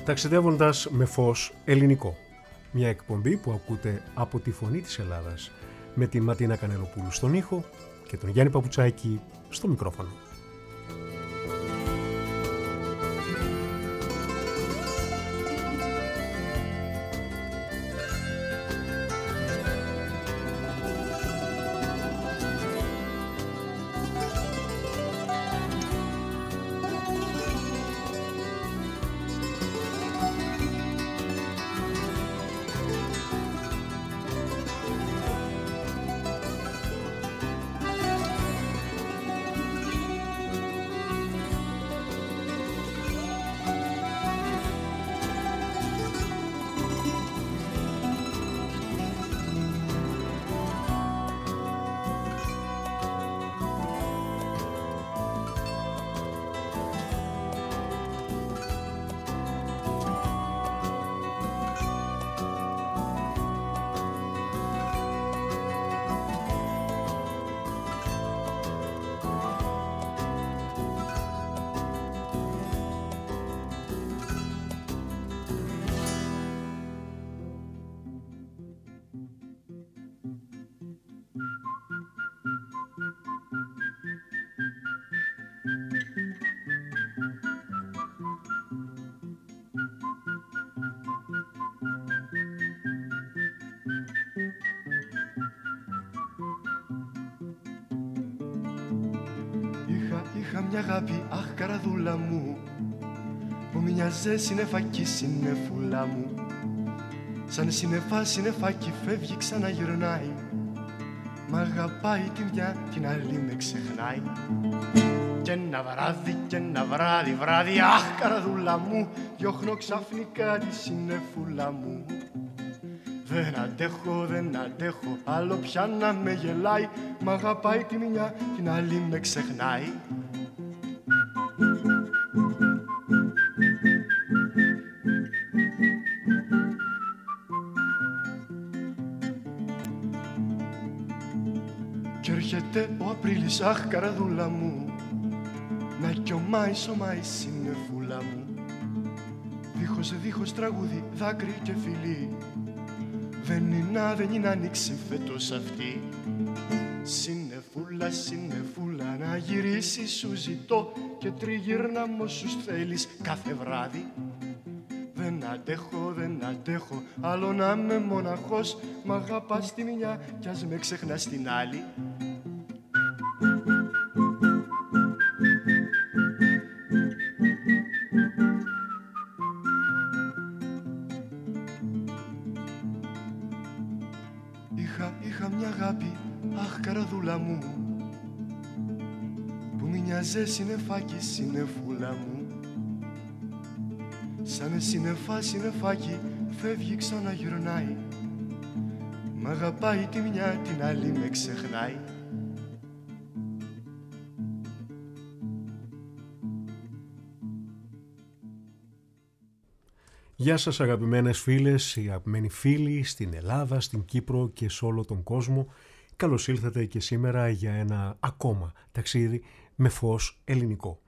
ταξιδεύοντας με φως ελληνικό. Μια εκπομπή που ακούτε από τη Φωνή της Ελλάδας με την Ματίνα Κανελοπούλου στον ήχο και τον Γιάννη Παπουτσάκη στο μικρόφωνο. Είχα μια αγάπη, αχ καραδούλα μου, που μοιάζε συννεφάκι συννεφούλα μου. Σαν συννεφάκι φεύγει ξαναγυρνάει, μ' αγαπάει τη μια, την άλλη με ξεχνάει. Κι ένα βράδυ, αχ καραδούλα μου, διώχνω ξαφνικά τη συννεφούλα μου. Δεν αντέχω, άλλο πια να με γελάει, μ' αγαπάει τη μια, την άλλη με ξεχνάει. Κι έρχεται ο Απρίλης, αχ καραδούλα μου, να κιωμάει σωμάει συννεφούλα μου. Δίχως τραγούδι, δάκρυ και φιλί, δεν είναι άνοιξη φέτος αυτή. Συννεφούλα, να γυρίσεις σου ζητώ και τριγύρνα μ' όσους θέλεις κάθε βράδυ. Δεν αντέχω, άλλο να είμαι μοναχός, μ' αγαπάς τη μια κι ας με ξεχνάς την άλλη. Είχα μια αγάπη, αχ καραδούλα μου, που μοιάζε συννεφάκι συννεφούλα μου. Σαν συννεφάκι φεύγει ξαναγυρνάει, μ' αγαπάει τη μια, την άλλη με ξεχνάει. Γεια σας αγαπημένες φίλες, αγαπημένοι φίλοι στην Ελλάδα, στην Κύπρο και σε όλο τον κόσμο. Καλώς ήλθατε και σήμερα για ένα ακόμα ταξίδι με φως ελληνικό.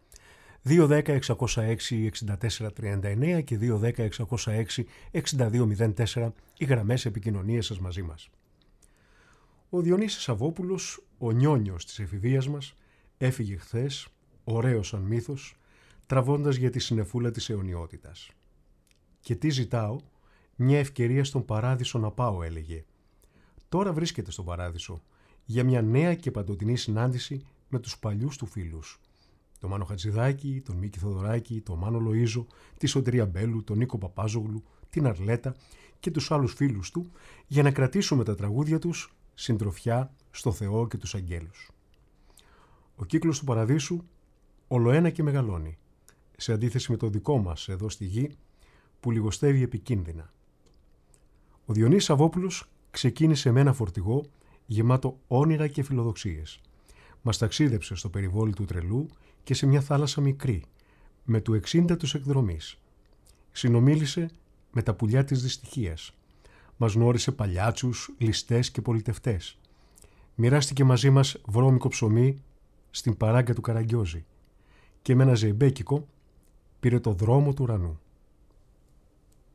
210-606-6439 και 210-606-6204 οι γραμμές επικοινωνίας σας μαζί μας. Ο Διονύσης Σαββόπουλος, ο νιόνιος της εφηβείας μας, έφυγε χθες, ωραίος σαν μύθος, τραβώντας για τη συννεφούλα της αιωνιότητας. «Και τι ζητάω, μια ευκαιρία στον παράδεισο να πάω», έλεγε. Τώρα βρίσκεται στον παράδεισο για μια νέα και παντοτινή συνάντηση με τους παλιούς του φίλους. Τον Μάνο Χατζηδάκη, τον Μίκη Θοδωράκη, τον Μάνο Λοΐζο, τη Σωτηρία Μπέλου, τον Νίκο Παπάζογλου, την Αρλέτα και τους άλλους φίλους του για να κρατήσουμε τα τραγούδια τους συντροφιά στο Θεό και τους αγγέλους. Ο κύκλος του παραδείσου ολοένα και μεγαλώνει, σε αντίθεση με το δικό μας εδώ στη γη, που λιγοστεύει επικίνδυνα. Ο Διονύσης Σαββόπουλος ξεκίνησε με ένα φορτηγό γεμάτο όνειρα και φιλοδοξίες. Μας ταξίδεψε στο περιβόλι του τρελού και σε μια θάλασσα μικρή, με του 60 τους εκδρομής. Συνομίλησε με τα πουλιά της δυστυχίας. Μας γνώρισε παλιάτσους, ληστές και πολιτευτές. Μοιράστηκε μαζί μας βρώμικο ψωμί στην παράγκα του Καραγκιόζη και με ένα ζεϊμπέκικο πήρε το δρόμο του ουρανού.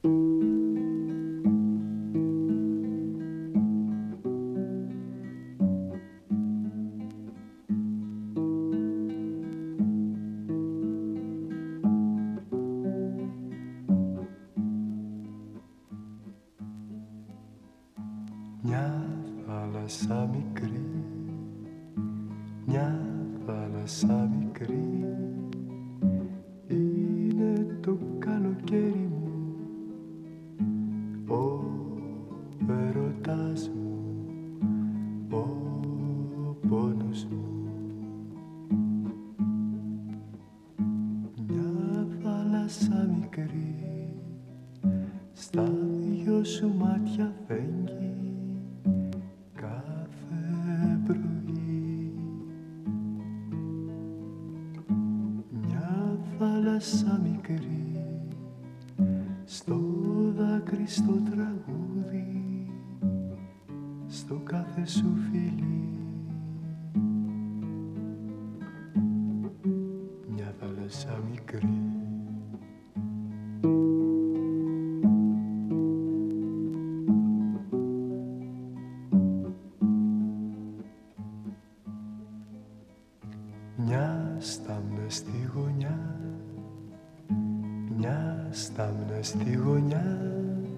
Μια θάλασσα μικρή, μια θάλασσα μικρή, είναι το καλοκαίρι μου, ο έρωτας μου, ο πόνος μου. Μια θάλασσα μικρή, στα δυο σου μάτια φέγγει κάθε πρωί. Μια θάλασσα μικρή, στο δάκρυ, στο τραγούδι, στο κάθε σου φιλί. Μια θάλασσα μικρή. Μια στάμνα στη γωνιά, μια στάμνα στη γωνιά,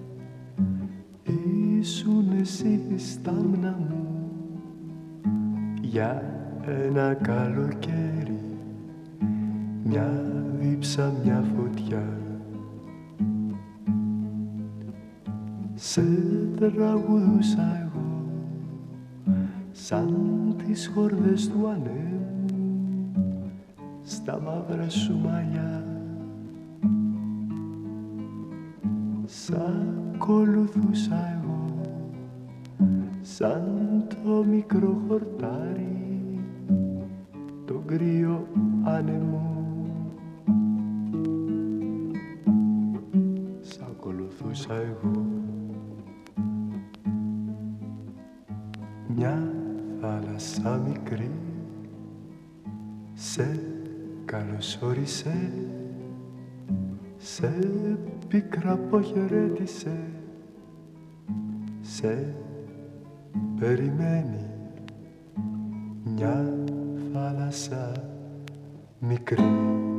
ήσουν εσύ η στάμνα μου για ένα καλοκαίρι, μια δίψα, μια φωτιά. Σε τραγουδούσα εγώ σαν τις χορδές του ανέμου στα μαύρα σου μαλλιά. Σ' ακολουθούσα εγώ σαν το μικρό χορτάρι το κρύο άνεμο. Σ' ακολουθούσα εγώ. Μια θάλασσα μικρή σε καλωσόρισε, σε πίκρα αποχαιρέτησε, σε περιμένει μια θάλασσα μικρή.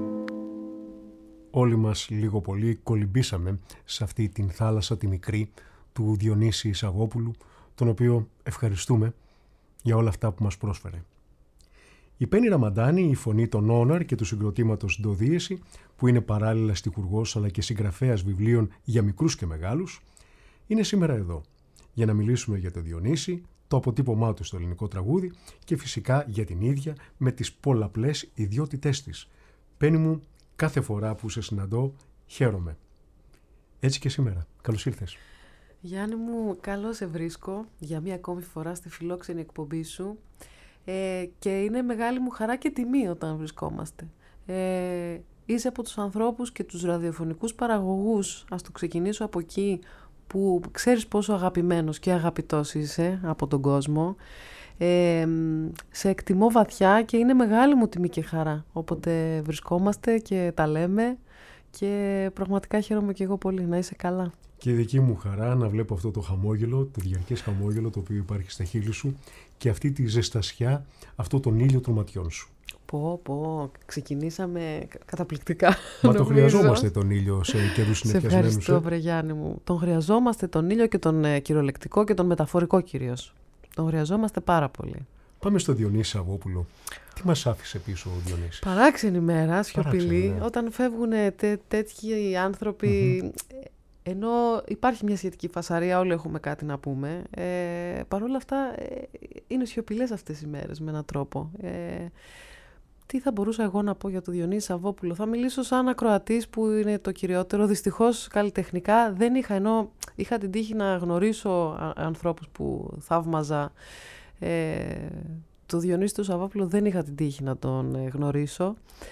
Όλοι μας λίγο πολύ κολυμπήσαμε σε αυτή την θάλασσα τη μικρή του Διονύση Σαββόπουλου, τον οποίο ευχαριστούμε για όλα αυτά που μας πρόσφερε. Η Πέννη Ραμαντάνη, η φωνή των Όναρ και του συγκροτήματος Ντοδίεση, που είναι παράλληλα στιχουργός αλλά και συγγραφέας βιβλίων για μικρούς και μεγάλους, είναι σήμερα εδώ για να μιλήσουμε για το Διονύση, το αποτύπωμά του στο ελληνικό τραγούδι και φυσικά για την ίδια με τις πολλαπλές ιδιότητές της. Πέννη μου, κάθε φορά που σε συναντώ χαίρομαι. Έτσι και σήμερα. Καλώς ήρθες. Γιάννη μου, καλώς σε βρίσκω για μία ακόμη φορά στη φιλόξενη εκπομπή σου και είναι μεγάλη μου χαρά και τιμή όταν βρισκόμαστε. Είσαι από τους ανθρώπους και τους ραδιοφωνικούς παραγωγούς, ας το ξεκινήσω από εκεί, που ξέρεις πόσο αγαπημένος και αγαπητός είσαι από τον κόσμο. Σε εκτιμώ βαθιά και είναι μεγάλη μου τιμή και χαρά όποτε βρισκόμαστε και τα λέμε και πραγματικά χαίρομαι και εγώ πολύ. Να είσαι καλά. Και η δική μου χαρά να βλέπω αυτό το χαμόγελο, το διαρκές χαμόγελο το οποίο υπάρχει στα χείλη σου και αυτή τη ζεστασιά, αυτό τον ήλιο των ματιών σου. Ξεκινήσαμε καταπληκτικά. Μα το χρειαζόμαστε τον ήλιο σε καιρούς συνεφιασμένους. Σε ευχαριστώ, βρε Γιάννη μου. Τον χρειαζόμαστε τον ήλιο και τον κυριολεκτικό και τον μεταφορικό κυρίως. Τον χρειαζόμαστε πάρα πολύ. Πάμε στο Διονύση Σαββόπουλο. Τι μας άφησε πίσω ο Διονύσης? Παράξενη μέρα, σιωπηλή. Ναι. Όταν φεύγουν τέτοιοι άνθρωποι, ενώ υπάρχει μια σχετική φασαρία, όλοι έχουμε κάτι να πούμε. Παρ' όλα αυτά είναι σιωπηλές αυτές οι μέρες με έναν τρόπο. Τι θα μπορούσα εγώ να πω για τον Διονύση Σαββόπουλο? Θα μιλήσω σαν ακροατής που είναι το κυριότερο. Δυστυχώς καλλιτεχνικά δεν είχα, ενώ είχα την τύχη να γνωρίσω ανθρώπους που θαύμαζα. Το Διονύση του Σαββόπουλο δεν είχα την τύχη να τον γνωρίσω.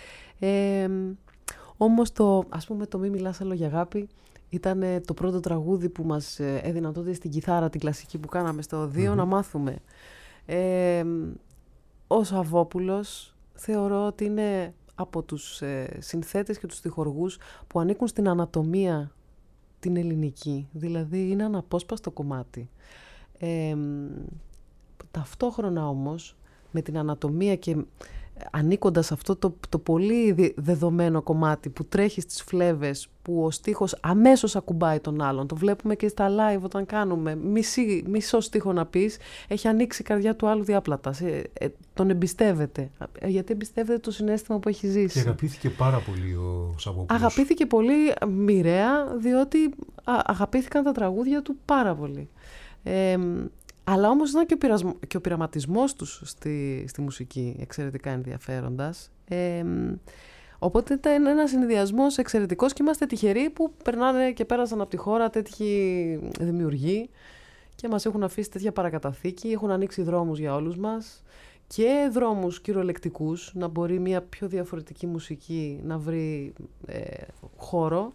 Όμως ας πούμε το «Μη μιλάς άλλο για αγάπη» ήταν το πρώτο τραγούδι που μας έδιναν τότε στην κιθάρα την κλασική που κάναμε στο οδείο να μάθουμε. Ο Σαββόπουλος θεωρώ ότι είναι από τους συνθέτες και τους στιχουργούς που ανήκουν στην ανατομία την ελληνική. Δηλαδή είναι αναπόσπαστο κομμάτι. Ταυτόχρονα όμως με την ανατομία και ανήκοντας αυτό το πολύ δεδομένο κομμάτι που τρέχει στις φλέβες, που ο στίχος αμέσως ακουμπάει τον άλλον. Το βλέπουμε και στα live όταν κάνουμε. Μισό στίχο να πεις, έχει ανοίξει η καρδιά του άλλου διάπλατα. Τον εμπιστεύεται. Γιατί εμπιστεύεται το συναίσθημα που έχει ζήσει. Και αγαπήθηκε πάρα πολύ ο Σαββόπουλος. Αγαπήθηκε πολύ μοιραία, διότι αγαπήθηκαν τα τραγούδια του πάρα πολύ. Αλλά όμως ήταν και ο πειραματισμός τους στη μουσική εξαιρετικά ενδιαφέροντας. Οπότε ήταν ένας συνδυασμός εξαιρετικός και είμαστε τυχεροί που περνάνε και πέρασαν από τη χώρα τέτοιοι δημιουργοί και μας έχουν αφήσει τέτοια παρακαταθήκη, έχουν ανοίξει δρόμους για όλους μας και δρόμους κυριολεκτικούς, να μπορεί μια πιο διαφορετική μουσική να βρει χώρο.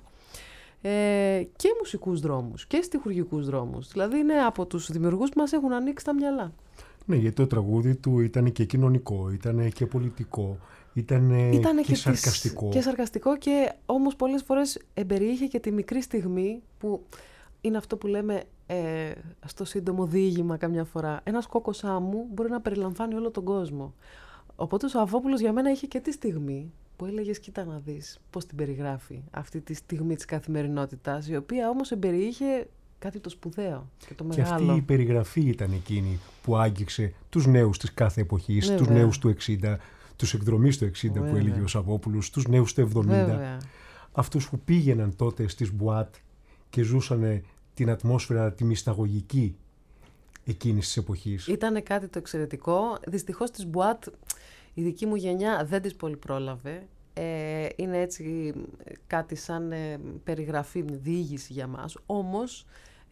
Και μουσικούς δρόμους και στιχουργικούς δρόμους. Δηλαδή είναι από τους δημιουργούς που μας έχουν ανοίξει τα μυαλά. Ναι, γιατί το τραγούδι του ήταν και κοινωνικό, ήταν και πολιτικό, ήταν και σαρκαστικό. Και σαρκαστικό και όμως πολλές φορές εμπεριείχε και τη μικρή στιγμή που είναι αυτό που λέμε στο σύντομο διήγημα καμιά φορά. Ένας κόκκος άμμου μπορεί να περιλαμβάνει όλο τον κόσμο. Οπότε ο Σαββόπουλος για μένα είχε και τη στιγμή που έλεγες, κοίτα να δεις πώς την περιγράφει αυτή τη στιγμή της καθημερινότητας, η οποία όμως εμπεριείχε κάτι το σπουδαίο και το μεγάλο. Και αυτή η περιγραφή ήταν εκείνη που άγγιξε τους νέους της κάθε εποχής, τους νέους του 60, τους εκδρομείς του 60 που έλεγε ο Σαββόπουλος, τους νέους του 70, αυτούς που πήγαιναν τότε στις μπουάτ και ζούσαν την ατμόσφαιρα, τη μυσταγωγική εκείνης της εποχής. Ήτανε κάτι το εξαιρετικό. Δυστυχώς τις μπουάτ η δική μου γενιά δεν τις πολύ πρόλαβε. Είναι έτσι κάτι σαν περιγραφή, διήγηση για μας. Όμως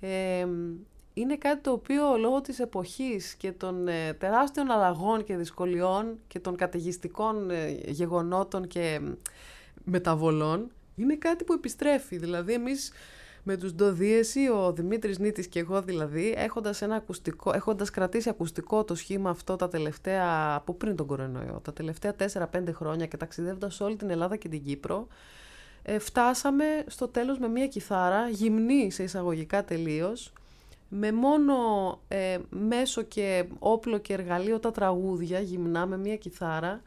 είναι κάτι το οποίο λόγω της εποχής και των τεράστιων αλλαγών και δυσκολιών και των καταιγιστικών γεγονότων και μεταβολών είναι κάτι που επιστρέφει. Δηλαδή εμείς με τους Ντοδίεση, ο Δημήτρης Νίτης και εγώ δηλαδή, έχοντας κρατήσει ακουστικό το σχήμα αυτό τα τελευταία, από πριν τον κορονοϊό, τα τελευταία 4-5 χρόνια και ταξιδεύοντας όλη την Ελλάδα και την Κύπρο, φτάσαμε στο τέλος με μια κιθάρα, γυμνή σε εισαγωγικά τελείως, με μόνο μέσο και όπλο και εργαλείο τα τραγούδια, γυμνά με μια κιθάρα.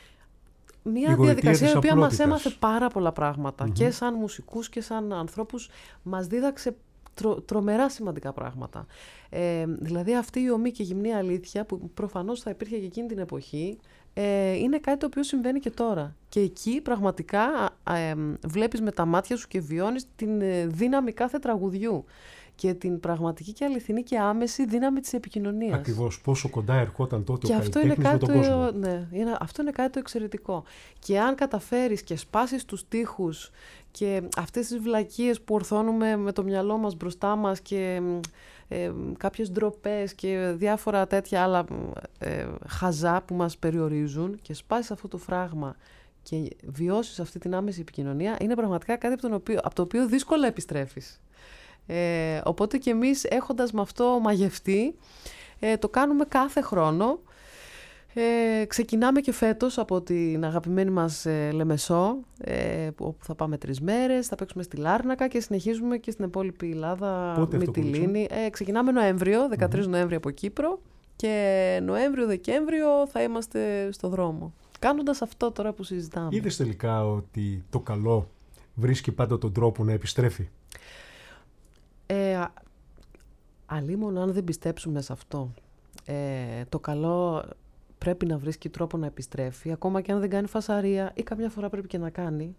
Μια διαδικασία η οποία μας έμαθε πάρα πολλά πράγματα και σαν μουσικούς και σαν ανθρώπους μας δίδαξε τρομερά σημαντικά πράγματα. Δηλαδή αυτή η ομή και γυμνή αλήθεια που προφανώς θα υπήρχε και εκείνη την εποχή είναι κάτι το οποίο συμβαίνει και τώρα. Και εκεί πραγματικά βλέπεις με τα μάτια σου και βιώνεις την δύναμη κάθε τραγουδιού και την πραγματική και αληθινή και άμεση δύναμη της επικοινωνίας. Ακριβώς, πόσο κοντά ερχόταν τότε και ο καλλιτέχνης με τον κόσμο. Ναι, αυτό είναι κάτι το εξαιρετικό. Και αν καταφέρεις και σπάσεις τους στίχους και αυτές τις βλακίες που ορθώνουμε με το μυαλό μας μπροστά μας και κάποιες ντροπές και διάφορα τέτοια άλλα χαζά που μας περιορίζουν και σπάσεις αυτό το φράγμα και βιώσεις αυτή την άμεση επικοινωνία, είναι πραγματικά κάτι από το οποίο δύσκολα επιστρέφεις. Οπότε και εμείς έχοντας με αυτό μαγευτεί, το κάνουμε κάθε χρόνο. Ξεκινάμε και φέτος από την αγαπημένη μας Λεμεσό, όπου θα πάμε 3 μέρες, θα παίξουμε στη Λάρνακα και συνεχίζουμε και στην υπόλοιπη Ελλάδα, Μυτιλήνη. Ξεκινάμε Νοέμβριο, 13 Νοέμβριο από Κύπρο και Νοέμβριο-Δεκέμβριο θα είμαστε στο δρόμο. Κάνοντας αυτό τώρα που συζητάμε. Είδες τελικά ότι το καλό βρίσκει πάντα τον τρόπο να επιστρέφει? Αλίμονο αν δεν πιστέψουμε σε αυτό. Το καλό πρέπει να βρίσκει τρόπο να επιστρέφει, ακόμα και αν δεν κάνει φασαρία ή καμιά φορά πρέπει και να κάνει.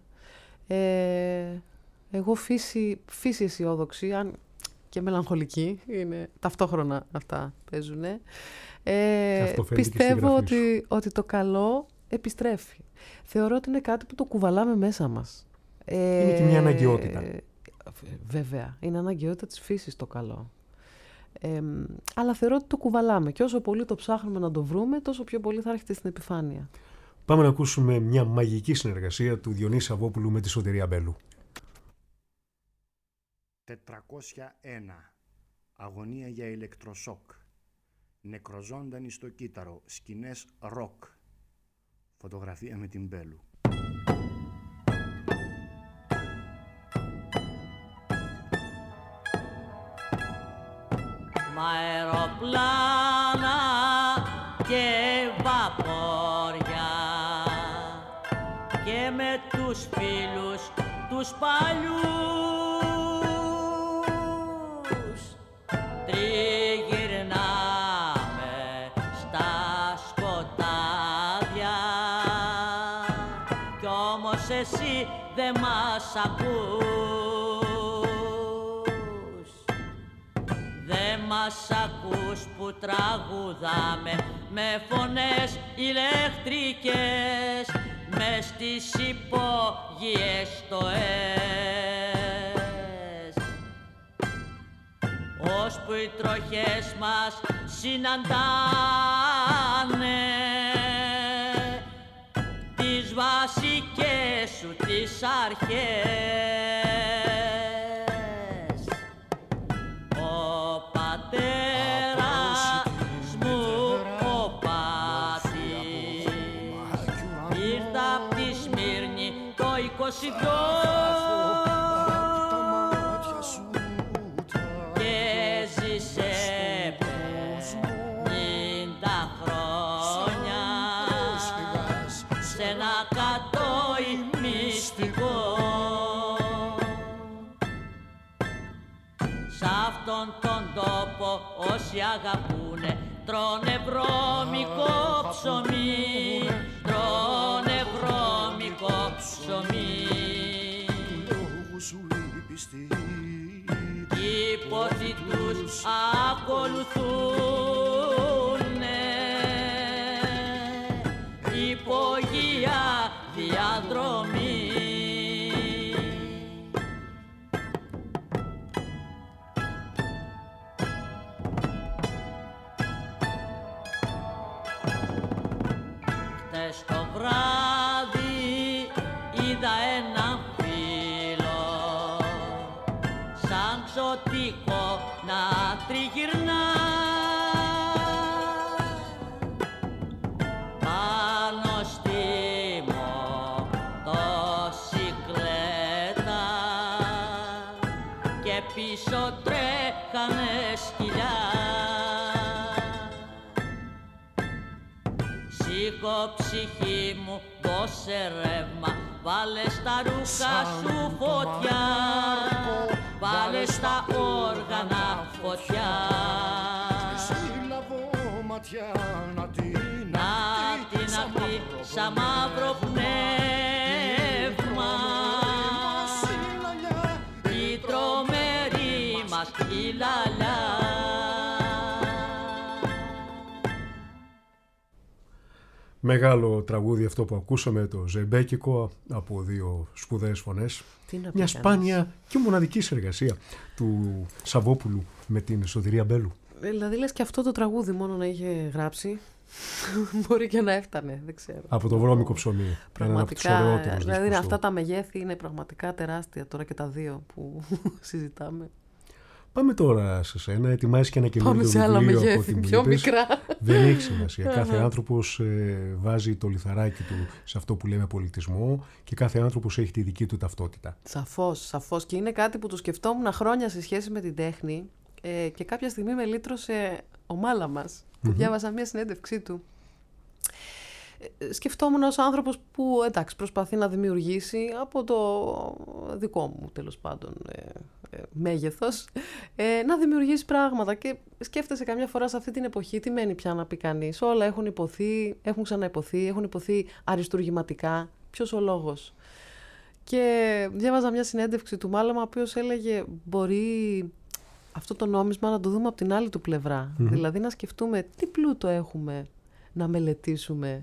Εγώ φύση αισιόδοξη, αν και μελαγχολική, είναι ταυτόχρονα αυτά παίζουνε. Πιστεύω ότι το καλό επιστρέφει. Θεωρώ ότι είναι κάτι που το κουβαλάμε μέσα μας. Είναι και μια αναγκαιότητα. Βέβαια, είναι αναγκαιότητα της φύσης το καλό. Αλλά θεωρώ ότι το κουβαλάμε και όσο πολύ το ψάχνουμε να το βρούμε, τόσο πιο πολύ θα έρχεται στην επιφάνεια. Πάμε να ακούσουμε μια μαγική συνεργασία του Διονύση Σαββόπουλου με τη Σωτηρία Μπέλου. 401. Αγωνία για ηλεκτροσόκ. Νεκροζώντανοι στο κύτταρο. Σκηνές ροκ. Φωτογραφία με την Μπέλου. αεροπλάνα και βαπόρια και με τους φίλους τους παλιούς τριγυρνάμε στα σκοτάδια κι όμως εσύ δεν μας ακούς, δεν μας ακούς που τραγουδάμε με φωνές ηλεκτρικές μες στις υπόγειες στοές, ώσπου οι τροχές μας συναντάνε τις βασικές σου τις αρχές. Ο πατέρας μου ο Πάτης ήρθα απ' τη Σμύρνη το 22 και ζήσε 50 χρόνια σε ένα κατόι μυστικό. Σ' αυτόν τον τόπο όσοι αγαπούνε τρώνε βρώμικο ψωμί, τρώνε βρώμικο ψωμί. Οι πόθοι τους ακολουθούνε υπογεία διαδρομή. Χτες το βράδυ είδα έναν φίλο σαν ξωτικό να τριγυρνά πάνω στη μοτοσικλέτα και πίσω τρέχανε σκυλιά. Σήκω ψυχή μου, δώσε ρεύμα, βάλε στα ρούχα σου φωτιά, βάλε στα όργανα φωτιά. Να την αχτεί σαν μαύρο πνεύμα η τρομερή μας η λαλιά. Μεγάλο τραγούδι αυτό που ακούσαμε, το ζεμπέκικο, από δύο σπουδαίες φωνές. Μια σπάνια και μοναδική συνεργασία του Σαββόπουλου με την Σωτηρία Μπέλου. Δηλαδή λες και αυτό το τραγούδι μόνο να είχε γράψει, μπορεί και να έφτανε, δεν ξέρω. Από το βρώμικο ψωμί. Πραγματικά, δηλαδή αυτά τα μεγέθη είναι πραγματικά τεράστια τώρα και τα δύο που συζητάμε. Πάμε τώρα σε σένα, ετοιμάζεις και ένα καινούριο βιβλίο. Πάμε σε άλλα μεγέθη, από την πιο μικρά. Δεν έχει σημασία. Κάθε άνθρωπος βάζει το λιθαράκι του σε αυτό που λέμε πολιτισμό και κάθε άνθρωπος έχει τη δική του ταυτότητα. Σαφώς. Και είναι κάτι που το σκεφτόμουν χρόνια σε σχέση με την τέχνη και κάποια στιγμή με λύτρωσε ο Μάλαμας, που διάβασα μια συνέντευξή του. Σκεφτόμουν ως άνθρωπος που προσπαθεί να δημιουργήσει από το δικό μου τέλος πάντων μέγεθος, να δημιουργήσει πράγματα και σκέφτεσαι καμιά φορά σε αυτή την εποχή τι μένει πια να πει κανείς. Όλα έχουν υποθεί, έχουν ξαναυποθεί, έχουν υποθεί αριστουργηματικά. Ποιος ο λόγος? Και διάβαζα μια συνέντευξη του Μάλαμα, ο οποίος έλεγε μπορεί αυτό το νόμισμα να το δούμε από την άλλη του πλευρά. Δηλαδή να σκεφτούμε τι πλούτο έχουμε να μελετήσουμε,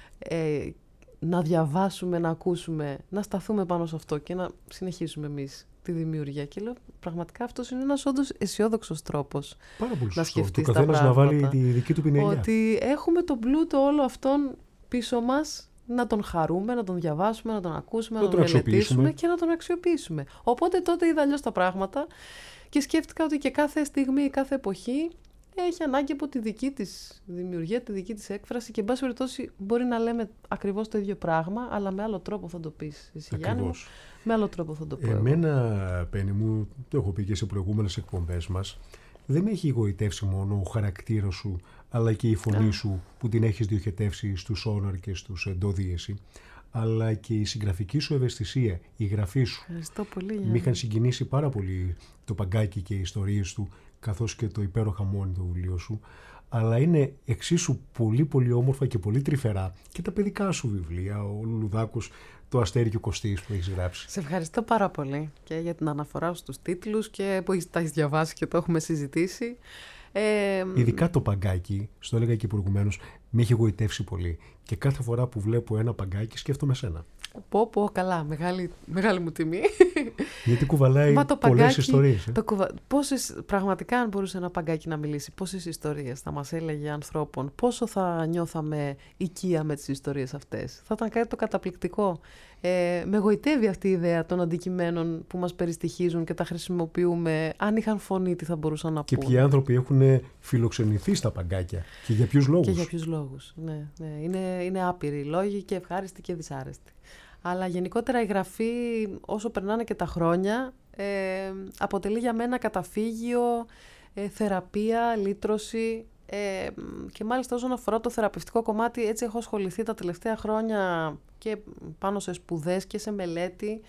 να διαβάσουμε, να ακούσουμε, να σταθούμε πάνω σε αυτό και να συνεχίσουμε εμείς τη δημιουργία. Και λέω, πραγματικά αυτός είναι ένας όντως αισιόδοξος τρόπος να σκεφτείς τα πράγματα. Να βάλει τη δική του πινελιά. Ότι έχουμε τον πλούτο όλο αυτόν πίσω μας, να τον χαρούμε, να τον διαβάσουμε, να τον ακούσουμε, να τον μελετήσουμε και να τον αξιοποιήσουμε. Οπότε τότε είδα αλλιώς τα πράγματα και σκέφτηκα ότι και κάθε στιγμή, κάθε εποχή έχει ανάγκη από τη δική της δημιουργία, τη δική της έκφραση και εν πάση περιπτώσει μπορεί να λέμε ακριβώς το ίδιο πράγμα, αλλά με άλλο τρόπο θα το πεις εσύ, Γιάννη μου, με άλλο τρόπο θα το πω. Εμένα, Πέννη μου, το έχω πει και σε προηγούμενες εκπομπές μας, δεν με έχει εγωιτεύσει μόνο ο χαρακτήρας σου, αλλά και η φωνή σου που την έχεις διοχετεύσει στους Σόναρ και στους Ντο Δίεση, αλλά και η συγγραφική σου ευαισθησία, η γραφή σου. Ευχαριστώ πολύ. Με είχαν συγκινήσει πάρα πολύ το Παγκάκι και οι ιστορίες του, καθώς και το υπέροχα μόνη το βιβλίο σου, αλλά είναι εξίσου πολύ πολύ όμορφα και πολύ τρυφερά και τα παιδικά σου βιβλία, ο Λουλουδάκος, το Αστέρι και ο Κωστής που έχεις γράψει. Σε ευχαριστώ πάρα πολύ και για την αναφορά στους τίτλους και που τα έχεις διαβάσει και το έχουμε συζητήσει. Ειδικά το Παγκάκι, στο έλεγα και προηγουμένως, με έχει εγωιτεύσει πολύ και κάθε φορά που βλέπω ένα Παγκάκι σκέφτομαι σένα. Πω, καλά, μεγάλη μου τιμή. Γιατί κουβαλάει πολλές ιστορίες. Πραγματικά, αν μπορούσε ένα Παγκάκι να μιλήσει, πόσες ιστορίες θα μας έλεγε ανθρώπων, πόσο θα νιώθαμε οικία με τις ιστορίες αυτές. Θα ήταν κάτι το καταπληκτικό. Με γοητεύει αυτή η ιδέα των αντικειμένων που μας περιστοιχίζουν και τα χρησιμοποιούμε. Αν είχαν φωνή, τι θα μπορούσαν να πούν. Και ποιοι άνθρωποι έχουν φιλοξενηθεί στα Παγκάκια και για ποιους λόγους. Και για ποιους λόγους, ναι. Είναι άπειροι οι λόγοι και ευχάριστοι και δυσάρεστοι. Αλλά γενικότερα η γραφή, όσο περνάνε και τα χρόνια, αποτελεί για μένα καταφύγιο, θεραπεία, λύτρωση και μάλιστα όσον αφορά το θεραπευτικό κομμάτι, έτσι έχω ασχοληθεί τα τελευταία χρόνια και πάνω σε σπουδές και σε μελέτη,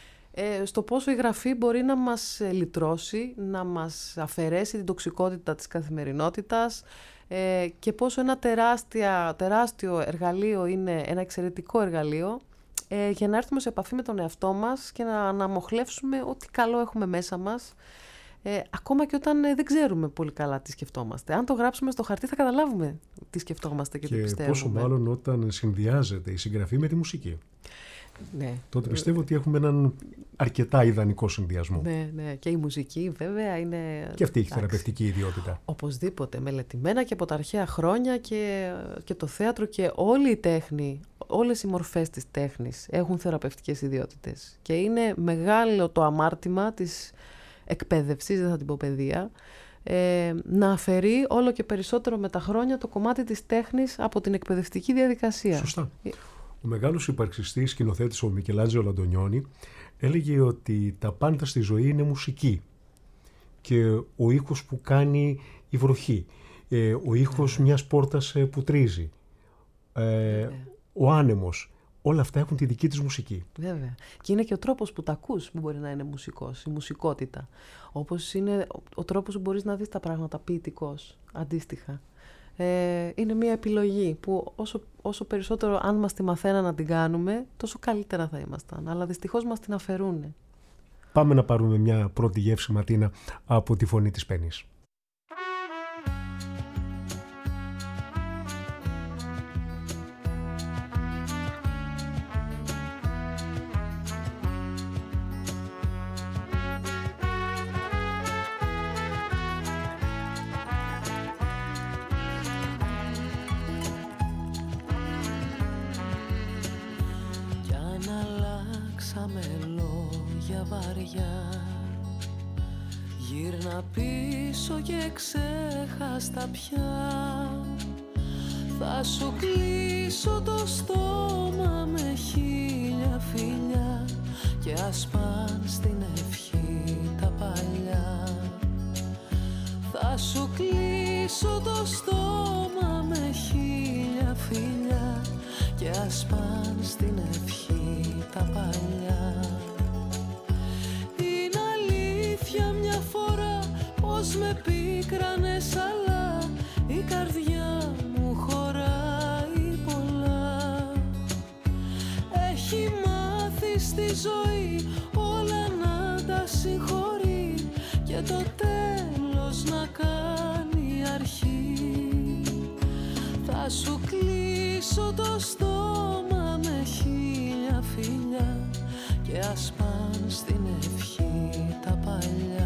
στο πόσο η γραφή μπορεί να μας λυτρώσει, να μας αφαιρέσει την τοξικότητα της καθημερινότητας και πόσο ένα τεράστιο εργαλείο είναι ένα εξαιρετικό εργαλείο για να έρθουμε σε επαφή με τον εαυτό μας και να αναμοχλεύσουμε ό,τι καλό έχουμε μέσα μας, ακόμα και όταν δεν ξέρουμε πολύ καλά τι σκεφτόμαστε. Αν το γράψουμε στο χαρτί θα καταλάβουμε τι σκεφτόμαστε και τι πιστεύουμε. Και πόσο μάλλον όταν συνδυάζεται η συγγραφή με τη μουσική. Ναι. Τότε πιστεύω ότι έχουμε έναν αρκετά ιδανικό συνδυασμό. Ναι. Και η μουσική βέβαια είναι... Και αυτή έχει θεραπευτική ιδιότητα. Οπωσδήποτε. Μελετημένα και από τα αρχαία χρόνια και το θέατρο και όλη η τέχνη, όλες οι μορφές της τέχνης έχουν θεραπευτικές ιδιότητες. Και είναι μεγάλο το αμάρτημα της εκπαίδευσης, δεν θα την πω παιδεία, να αφαιρεί όλο και περισσότερο με τα χρόνια το κομμάτι της τέχνης από την εκπαιδευτική διαδικασία. Σωστά. Ο μεγάλος υπαρξιστής σκηνοθέτης ο Μικελάντζελο Αντωνιόνι έλεγε ότι τα πάντα στη ζωή είναι μουσική και ο ήχος που κάνει η βροχή, ο ήχος μιας πόρτας που τρίζει, ο άνεμος, όλα αυτά έχουν τη δική της μουσική. Βέβαια. Και είναι και ο τρόπος που τα ακούς που μπορεί να είναι μουσικός, η μουσικότητα. Όπως είναι ο τρόπος που μπορείς να δεις τα πράγματα ποιητικός, αντίστοιχα. Είναι μια επιλογή που όσο περισσότερο αν μας τη μαθαίναν να την κάνουμε, τόσο καλύτερα θα ήμασταν. Αλλά δυστυχώς μας την αφαιρούνε. Πάμε να πάρουμε μια πρώτη γεύση, Ματίνα, από τη φωνή της Πέννης. Γύρνα πίσω και ξέχαστα πια. Θα σου κλείσω το στόμα με 1000 φιλιά και ας παν στην ευχή τα παλιά. Θα σου κλείσω το στόμα με 1000 φιλιά και ας παν στην ευχή τα παλιά. Μια φορά πως με πίκρανες, αλλά η καρδιά μου χωράει πολλά. Έχει μάθει στη ζωή όλα να τα συγχωρεί και το τέλος να κάνει αρχή. Θα σου κλείσω το στόμα με 1000 φιλιά και ας παν στην ευχή τα παλιά.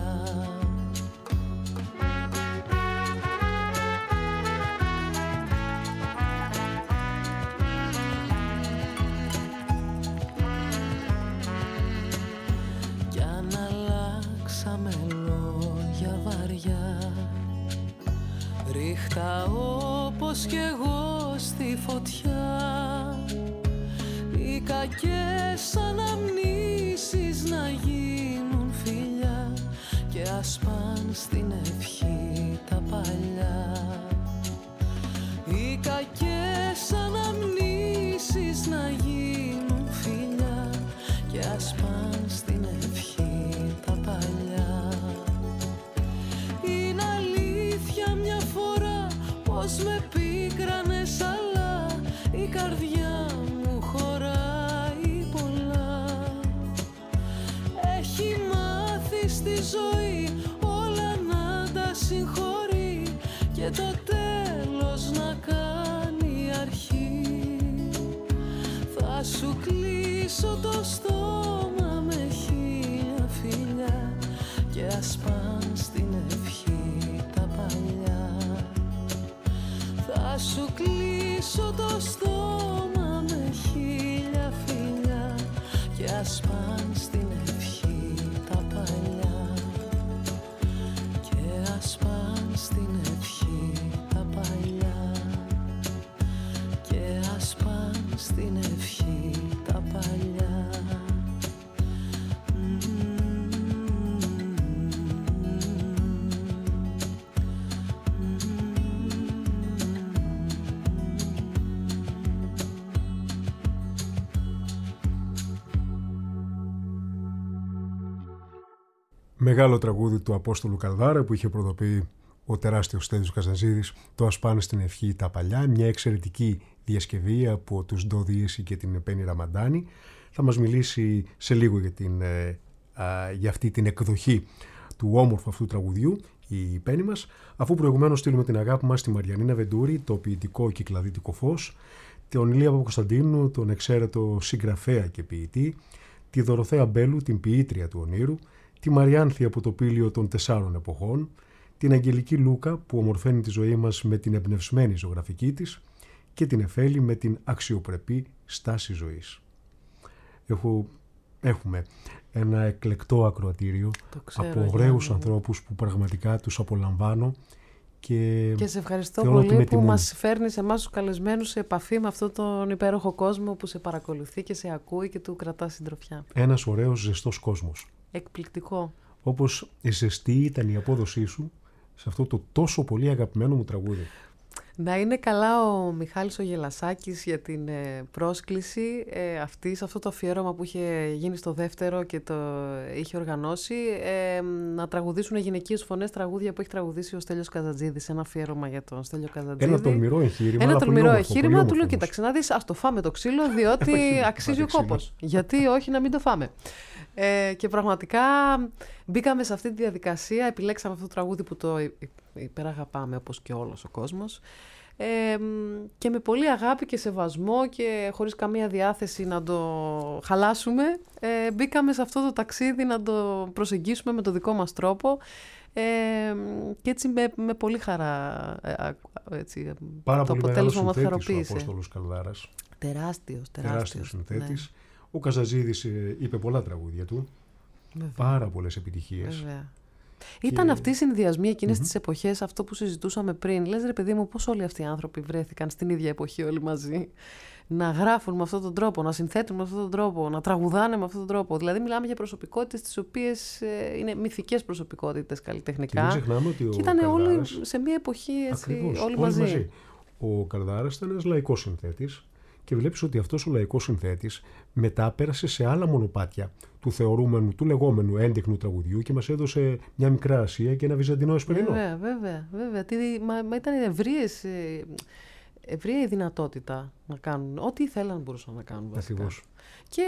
Κι αν αλλάξαμε λόγια βαριά, ρίχτα όπως κι εγώ στη φωτιά. Οι κακές αναμνήσεις να γίνουν φιλιά και ας παν στην ευχή κακές αναμνήσεις να γίνουν φιλιά και ας παν στην ευχή τα παλιά. Είναι αλήθεια μια φορά πως με πίκρανες, αλλά η καρδιά μου χωράει πολλά. Έχει μάθει στη ζωή όλα να τα συγχωρεί και το τέλος να κάνει αρχή. Θα σου κλείσω το στόμα με 1000 φιλιά και ας παν στην ευχή τα παλιά. Θα σου κλείσω το στόμα με 1000 φιλιά και ας παν στην ευχή τα παλιά. Και ας παν στην ευχή τα παλιά. Και ας παν στην ευχή τα παλιά. Μεγάλο τραγούδι του Απόστολου Καλδάρα που είχε πρωτοποιεί ο τεράστιος Στέλιος Καζαντζίδης, το «Ας πάνε στην ευχή τα παλιά», μια εξαιρετική διασκευή από τους Ντο Δίεση και την Πέννη Ραμαντάνη. Θα μας μιλήσει σε λίγο για αυτή την εκδοχή του όμορφου αυτού τραγουδιού η Πέννη μας, αφού προηγουμένως στείλουμε την αγάπη μας στη Μαριανίνα Βεντούρη, το ποιητικό κυκλαδίτικο φως, τον Ηλία Παπακοσταντίνου, τον εξαίρετο συγγραφέα και ποιητή, τη Δωροθέα Μπέλου, την ποιήτρια του ονείρου, τη Μαριάνθη από το πήλιο των 4 εποχών, την Αγγελική Λούκα που ομορφαίνει τη ζωή μας με την εμπνευσμένη ζωγραφική της και την Εφέλη με την αξιοπρεπή στάση ζωής. Έχουμε ένα εκλεκτό ακροατήριο από ωραίους ανθρώπους που πραγματικά τους απολαμβάνω και σε ευχαριστώ πολύ που μας φέρνεις εμάς τους καλεσμένους σε επαφή με αυτόν τον υπέροχο κόσμο που σε παρακολουθεί και σε ακούει και του κρατά συντροφιά. Ένας ωραίος ζεστός κόσμος. Εκπληκτικό. Όπως ζεστή ήταν η απόδοσή σου σε αυτό το τόσο πολύ αγαπημένο μου τραγούδι. Να είναι καλά ο Μιχάλης ο Γελασάκης για την πρόσκληση σε αυτό το αφιέρωμα που είχε γίνει στο δεύτερο και το είχε οργανώσει, να τραγουδήσουν γυναικείες φωνές τραγούδια που έχει τραγουδήσει ο Στέλιος Καζαντζίδης. Ένα αφιέρωμα για τον Στέλιο Καζαντζίδη. Ένα τολμηρό εγχείρημα. Ένα τολμηρό εγχείρημα. Του λέω: κοίταξε να δεις, ας το φάμε το ξύλο, διότι αξίζει ο κόπος. Γιατί όχι να μην το φάμε. Και πραγματικά μπήκαμε σε αυτή τη διαδικασία, επιλέξαμε αυτό το τραγούδι που το υπεραγαπάμε όπως και όλος ο κόσμος, και με πολύ αγάπη και σεβασμό και χωρίς καμία διάθεση να το χαλάσουμε, μπήκαμε σε αυτό το ταξίδι να το προσεγγίσουμε με το δικό μας τρόπο, και έτσι με πολύ χαρά, έτσι, πάρα το πολύ αποτέλεσμα μας χαροποίησε. Ο Απόστολος Καλδάρας. Τεράστιος συνθέτης. Ναι. Ο Καζαντζίδης είπε πολλά τραγούδια του. Βέβαια. Πάρα πολλές επιτυχίες. Βέβαια. Ήταν αυτοί οι συνδυασμοί εκείνες τις εποχές, αυτό που συζητούσαμε πριν. Λες ρε παιδί μου, πώς όλοι αυτοί οι άνθρωποι βρέθηκαν στην ίδια εποχή όλοι μαζί να γράφουν με αυτόν τον τρόπο, να συνθέτουν με αυτόν τον τρόπο, να τραγουδάνε με αυτόν τον τρόπο. Δηλαδή μιλάμε για προσωπικότητες τις οποίες είναι μυθικές προσωπικότητες καλλιτεχνικά. Και μην ξεχνάμε ότι και ήταν όλοι σε μια εποχή έτσι, ακριβώς, όλοι μαζί. Ο Καλδάρας ήταν ένας λαϊκός συνθέτης και βλέπεις ότι αυτός ο λαϊκός συνθέτης μετά πέρασε σε άλλα μονοπάτια του λεγόμενου έντεχνου τραγουδιού και μας έδωσε μια Μικρά Ασία και ένα Βυζαντινό Εσπερινό. Βέβαια. Μα ήταν ευρία η δυνατότητα να κάνουν. Ό,τι ήθελαν μπορούσαν να κάνουν βασικά. Ακριβώς. Και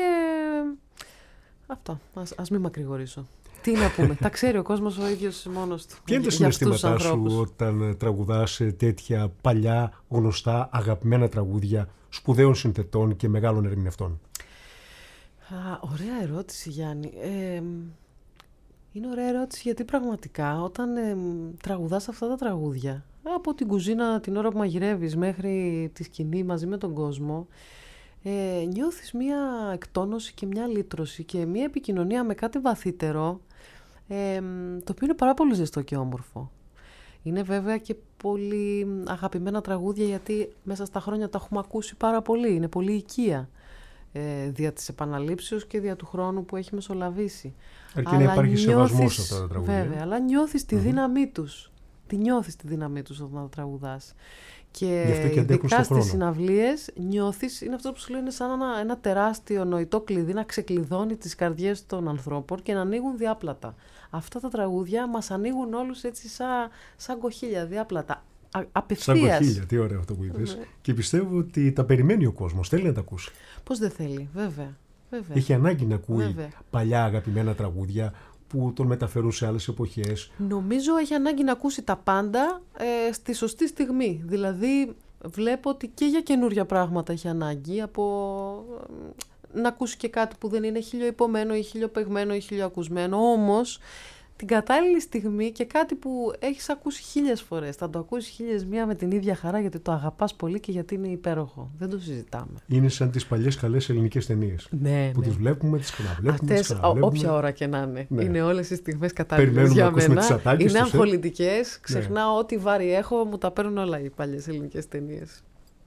αυτό, ας μην μακρηγορήσω. Τι να πούμε, τα ξέρει ο κόσμος ο ίδιος μόνος του. Ποια είναι τα συναισθήματά σου όταν τραγουδάς τέτοια παλιά, γνωστά, αγαπημένα τραγούδια σπουδαίων συνθετών και μεγάλων ερμηνευτών? Ωραία ερώτηση, Γιάννη. Είναι ωραία ερώτηση γιατί πραγματικά όταν τραγουδάς αυτά τα τραγούδια, από την κουζίνα την ώρα που μαγειρεύεις μέχρι τη σκηνή μαζί με τον κόσμο, νιώθεις μια εκτόνωση και μια λύτρωση και μια επικοινωνία με κάτι βαθύτερο, το οποίο είναι πάρα πολύ ζεστό και όμορφο. Είναι βέβαια και πολύ αγαπημένα τραγούδια γιατί μέσα στα χρόνια τα έχουμε ακούσει πάρα πολύ, είναι πολύ οικία, δια της επαναλήψεως και δια του χρόνου που έχει μεσολαβήσει. Αρκεί να υπάρχει σεβασμός σε αυτά τα τραγούδια. Βέβαια, αλλά νιώθεις τη δύναμή τους. τη νιώθεις τη δύναμή τους όταν τα τραγουδάς. Γι' αυτό και Και αντέχουν στον ειδικά στις χρόνο. συναυλίες νιώθεις, είναι αυτό που σου λέω, είναι σαν ένα τεράστιο νοητό κλειδί να ξεκλειδώνει τις καρδιές των ανθρώπων και να ανοίγουν διάπλατα. Αυτά τα τραγούδια μας ανοίγουν όλους έτσι σαν κοχύλια, διάπλατα. Απευθείας. Σαν κοχύλια, τι ωραίο αυτό που είπες. Ναι. Και πιστεύω ότι τα περιμένει ο κόσμος, θέλει να τα ακούσει. Πώς δεν θέλει, βέβαια. Έχει ανάγκη να ακούει Βέβαια. παλιά αγαπημένα τραγούδια που τον μεταφέρουν σε άλλες εποχές. Νομίζω έχει ανάγκη να ακούσει τα πάντα στη σωστή στιγμή. Δηλαδή βλέπω ότι και για καινούργια πράγματα έχει ανάγκη να ακούσει και κάτι που δεν είναι χιλιοϊπωμένο ή χιλιοπαιγμένο ή χιλιοακουσμένο. Όμως την κατάλληλη στιγμή και κάτι που έχεις ακούσει 1000 φορές. Θα το ακούσεις 1001 με την ίδια χαρά γιατί το αγαπάς πολύ και γιατί είναι υπέροχο. Δεν το συζητάμε. Είναι σαν τις παλιές καλές ελληνικές ταινίες. Ναι, Που ναι. τις βλέπουμε, τις ξαναβλέπουμε, τις Αυτές, ξαναβλέπουμε. όποια ώρα και να είναι. Ναι. Είναι όλες οι στιγμές κατάλληλες Περιμένουμε για να ακούσουμε μένα. τις ατάκες Είναι τους, αμφολητικές. Ξεχνάω ό,τι βάρη έχω, μου τα παίρνουν όλα οι παλιές ελληνικές ταινίες.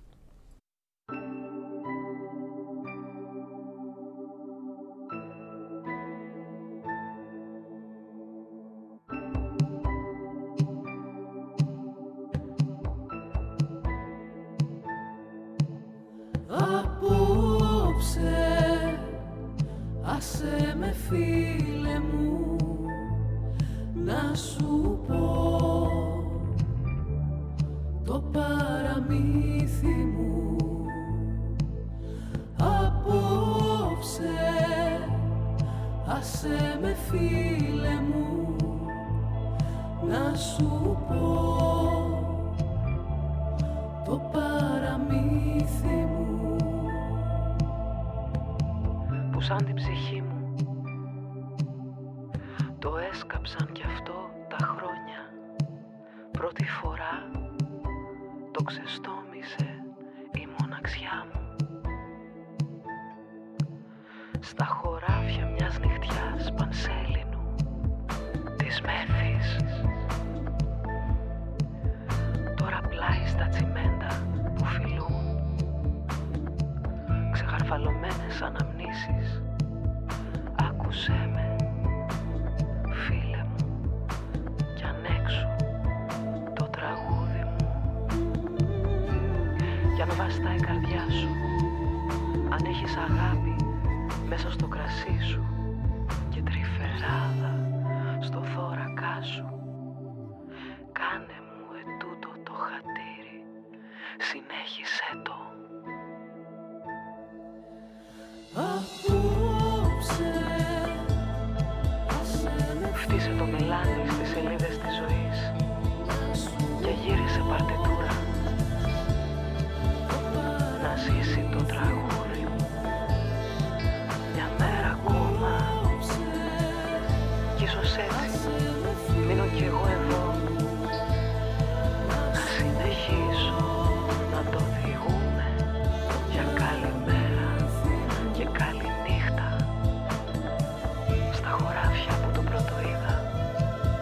Απόψε άσε με φίλε μου να σου πω το παραμύθι μου. Απόψε άσε με φίλε μου να σου πω το παραμύθι μου. Που σαν την ψυχή μου το έσκαψαν κι αυτό τα χρόνια. Πρώτη φορά το ξεστόμησε η μοναξιά μου. Στα χωράφια μιας νυχτιάς πανσέλινου της Μέμφης. Τώρα πλάι στα τσιμέντα που φιλούν ξεχαρφαλωμένες αναμνήσεις. Άκουσέ με, φίλε μου, κι ανέξου το τραγούδι μου. Κι αν βαστά η καρδιά σου, αν έχεις αγάπη μέσα στο κρασί σου και τρυφεράδα στο θώρακά σου, κάνε μου ετούτο το χατήρι, συνέχισέ το. Απόψε άσε με Φτύσε το μελάνι στις σελίδες της ζωής και γύρισε παρτιτούρα να ζήσει το τραγούδι μου μια μέρα ακόμα. Κι ίσως έτσι μείνω κι εγώ εδώ να συνεχίσω να το διηγούμε για καλημέρα και καληνύχτα στα χωράφια που το πρώτο είδα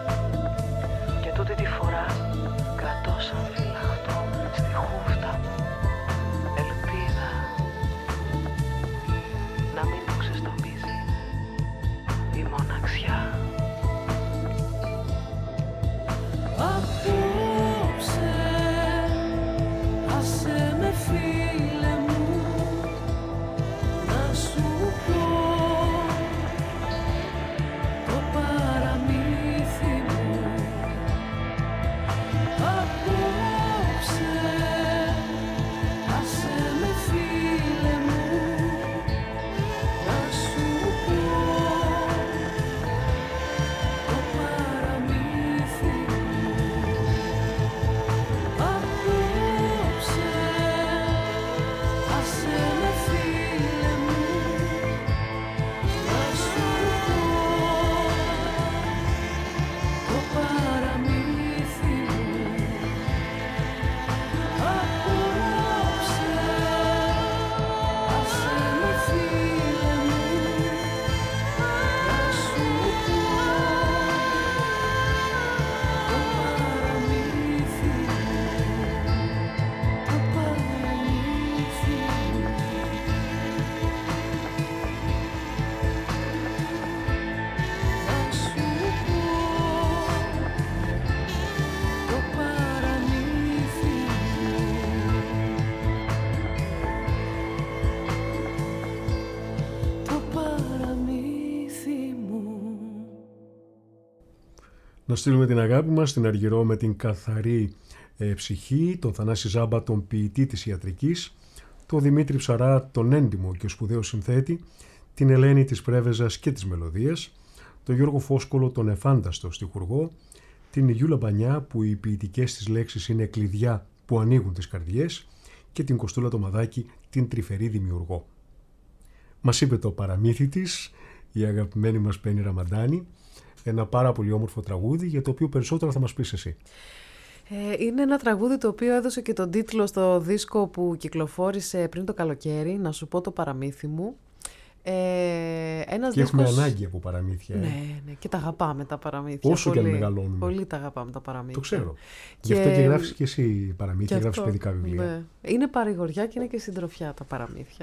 Να στείλουμε την αγάπη μας στην Αργυρό με την καθαρή ψυχή, τον Θανάση Ζάμπα, τον ποιητή της ιατρικής, τον Δημήτρη Ψαρά, τον έντιμο και σπουδαίο συνθέτη, την Ελένη της Πρέβεζας και της Μελωδίας, τον Γιώργο Φόσκολο, τον εφάνταστο στιχουργό, την Γιούλα Μπανιά που οι ποιητικές της λέξεις είναι κλειδιά που ανοίγουν τις καρδιές και την Κοστούλα το Μαδάκη, την τρυφερή δημιουργό. Μας είπε το παραμύθι της η αγαπημένη μας Πέννη Ραμαντάνη, ένα πάρα πολύ όμορφο τραγούδι για το οποίο περισσότερα θα μας πεις εσύ. Είναι ένα τραγούδι το οποίο έδωσε και τον τίτλο στο δίσκο που κυκλοφόρησε πριν το καλοκαίρι, να σου πω το παραμύθι μου. Ένας και δίσκος... έχουμε ανάγκη από παραμύθια. Ναι, και τα αγαπάμε τα παραμύθια. Όσο πολύ, και αν μεγαλώνουμε. Πολύ τα αγαπάμε τα παραμύθια. Το ξέρω. Γι' αυτό και γράφεις και εσύ παραμύθια, και γράφεις παιδικά βιβλία. Ναι. Είναι παρηγοριά και είναι και συντροφιά τα παραμύθια.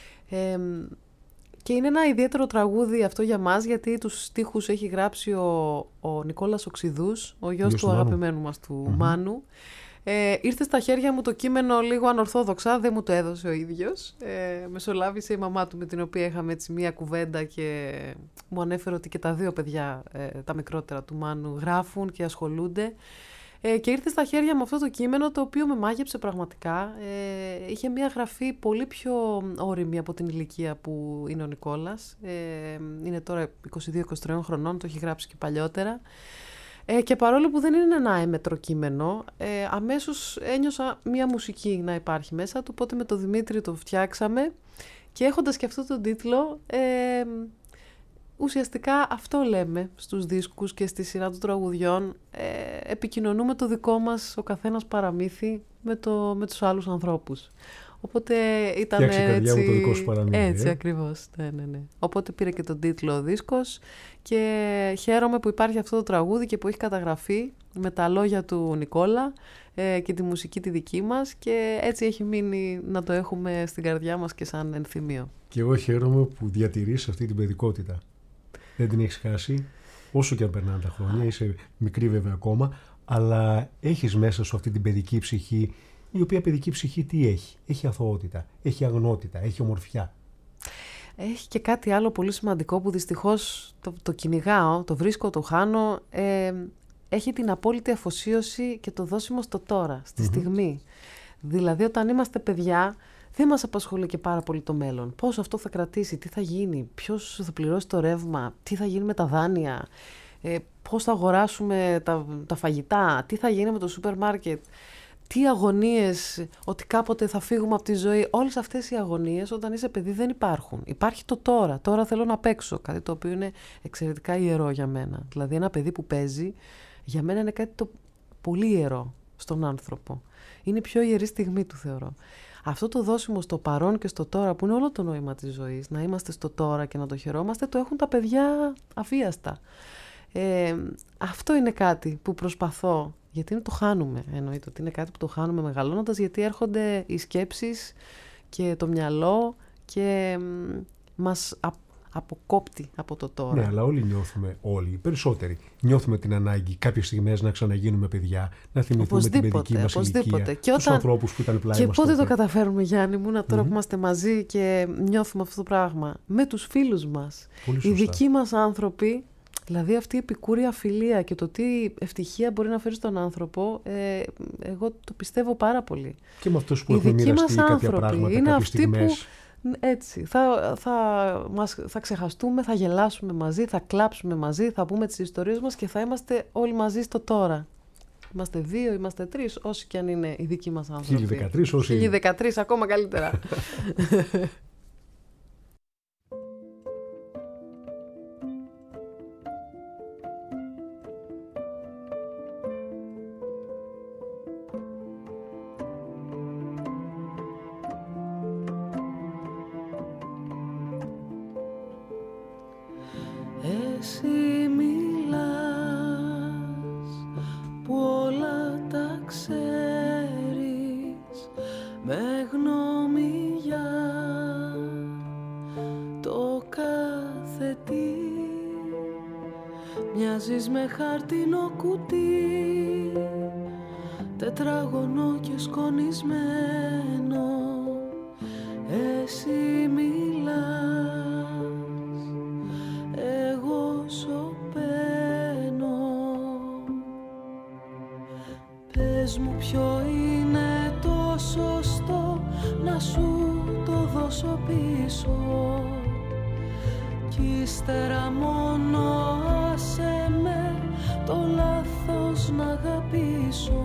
Και είναι ένα ιδιαίτερο τραγούδι αυτό για μας, γιατί τους στίχους έχει γράψει ο Νικόλας Οξυδούς, ο γιος του αγαπημένου μας του Μάνου. Ήρθε στα χέρια μου το κείμενο λίγο ανορθόδοξα, δεν μου το έδωσε ο ίδιος. Μεσολάβησε η μαμά του με την οποία είχαμε έτσι μία κουβέντα και μου ανέφερε ότι και τα δύο παιδιά, τα μικρότερα του Μάνου, γράφουν και ασχολούνται. Και ήρθε στα χέρια μου αυτό το κείμενο το οποίο με μάγεψε πραγματικά. Είχε μια γραφή πολύ πιο όριμη από την ηλικία που είναι ο Νικόλας. Είναι τώρα 22-23 χρονών, το έχει γράψει και παλιότερα. Και παρόλο που δεν είναι ένα έμετρο κείμενο, αμέσως ένιωσα μια μουσική να υπάρχει μέσα του, οπότε με τον Δημήτρη το φτιάξαμε και έχοντας και αυτό τον τίτλο, ουσιαστικά αυτό λέμε στους δίσκους και στη σειρά των τραγουδιών, επικοινωνούμε το δικό μας ο καθένας παραμύθι με τους άλλους ανθρώπους. Οπότε ήταν έτσι... καρδιά μου το δικό σου παραμύθι. Έτσι ακριβώς, ναι. Οπότε πήρε και τον τίτλο ο δίσκος και χαίρομαι που υπάρχει αυτό το τραγούδι και που έχει καταγραφεί με τα λόγια του Νικόλα και τη μουσική τη δική μας και έτσι έχει μείνει να το έχουμε στην καρδιά μας και σαν ενθυμίο. Και εγώ χαίρομαι που διατηρείς αυτή την παιδικότητα. Δεν την έχεις χάσει, όσο και αν περνάνε τα χρόνια, είσαι μικρή βέβαια ακόμα, αλλά έχεις μέσα σου αυτή την παιδική ψυχή, η οποία παιδική ψυχή τι έχει? Έχει αθωότητα, έχει αγνότητα, έχει ομορφιά. Έχει και κάτι άλλο πολύ σημαντικό που δυστυχώς το κυνηγάω, το βρίσκω, το χάνω. Έχει την απόλυτη αφοσίωση και το δώσιμο στο τώρα, στη στιγμή. Δηλαδή όταν είμαστε παιδιά δεν μας απασχολεί και πάρα πολύ το μέλλον. Πώς αυτό θα κρατήσει, τι θα γίνει, ποιος θα πληρώσει το ρεύμα, τι θα γίνει με τα δάνεια, πώς θα αγοράσουμε τα φαγητά, τι θα γίνει με το σούπερ μάρκετ. Τι αγωνίες, ότι κάποτε θα φύγουμε από τη ζωή. Όλες αυτές οι αγωνίες όταν είσαι παιδί δεν υπάρχουν. Υπάρχει το τώρα. Τώρα θέλω να παίξω. Κάτι το οποίο είναι εξαιρετικά ιερό για μένα. Δηλαδή ένα παιδί που παίζει για μένα είναι κάτι το πολύ ιερό στον άνθρωπο. Είναι η πιο ιερή στιγμή του θεωρώ. Αυτό το δώσιμο στο παρόν και στο τώρα που είναι όλο το νόημα της ζωής, να είμαστε στο τώρα και να το χαιρόμαστε, το έχουν τα παιδιά αβίαστα. Αυτό είναι κάτι που προσπαθώ. Γιατί το χάνουμε, εννοείται ότι είναι κάτι που το χάνουμε μεγαλώνοντας, γιατί έρχονται οι σκέψεις και το μυαλό και μας αποκόπτει από το τώρα. Ναι, αλλά όλοι νιώθουμε, οι περισσότεροι, νιώθουμε την ανάγκη κάποιες στιγμές να ξαναγίνουμε παιδιά, να θυμηθούμε την παιδική μας ηλικία, και τους ανθρώπους που ήταν πλάι μας. Και πότε το καταφέρουμε, Γιάννη μου, τώρα που είμαστε μαζί και νιώθουμε αυτό το πράγμα? Με τους φίλους μας. Οι δικοί μας άνθρωποι. Δηλαδή αυτή η επικούρια φιλία και το τι ευτυχία μπορεί να φέρει στον άνθρωπο, εγώ το πιστεύω πάρα πολύ. Και με αυτούς που έχουν μοιραστεί κάποια πράγματα, είναι κάποιες στιγμές. Που, έτσι, θα ξεχαστούμε, θα γελάσουμε μαζί, θα κλάψουμε μαζί, θα πούμε τις ιστορίες μας και θα είμαστε όλοι μαζί στο τώρα. Είμαστε 2, είμαστε 3, όσοι και αν είναι οι δικοί μας άνθρωποι. 1013, ακόμα καλύτερα. Εσύ μιλάς που όλα τα ξέρεις, με γνώμη για το κάθε τι. Μοιάζεις με χάρτινο κουτί, τετράγωνο και σκονισμένο. Εσύ μιλάς, εγώ σωπαίνω. Πες μου ποιο είναι το σωστό, να σου το δώσω πίσω. Κι ύστερα μόνο άσε με το λάθος να αγαπήσω.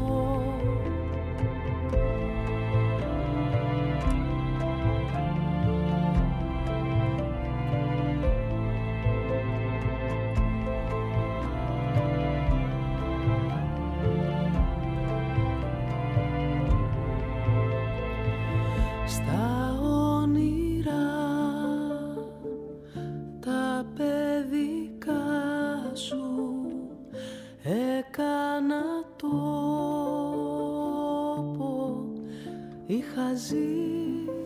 Στα όνειρα τα παιδικά σου έκανα τόπο. Είχα ζει,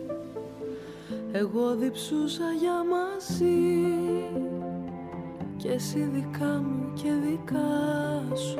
εγώ διψούσα για μαζί, και εσύ δικά μου και δικά σου.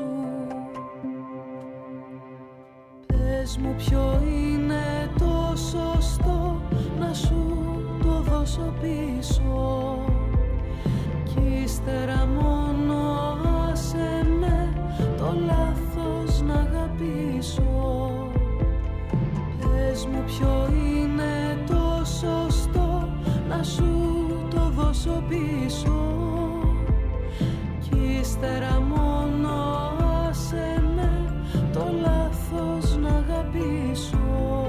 Πες μου ποιο είναι το σωστό, να σου το δώσω πίσω. Κι ύστερα μόνο άσε με το λάθος να αγαπήσω. Πες μου ποιο είναι το σωστό, να σου το δώσω πίσω. Κι ύστερα μόνο άσε με το λάθος να αγαπήσω.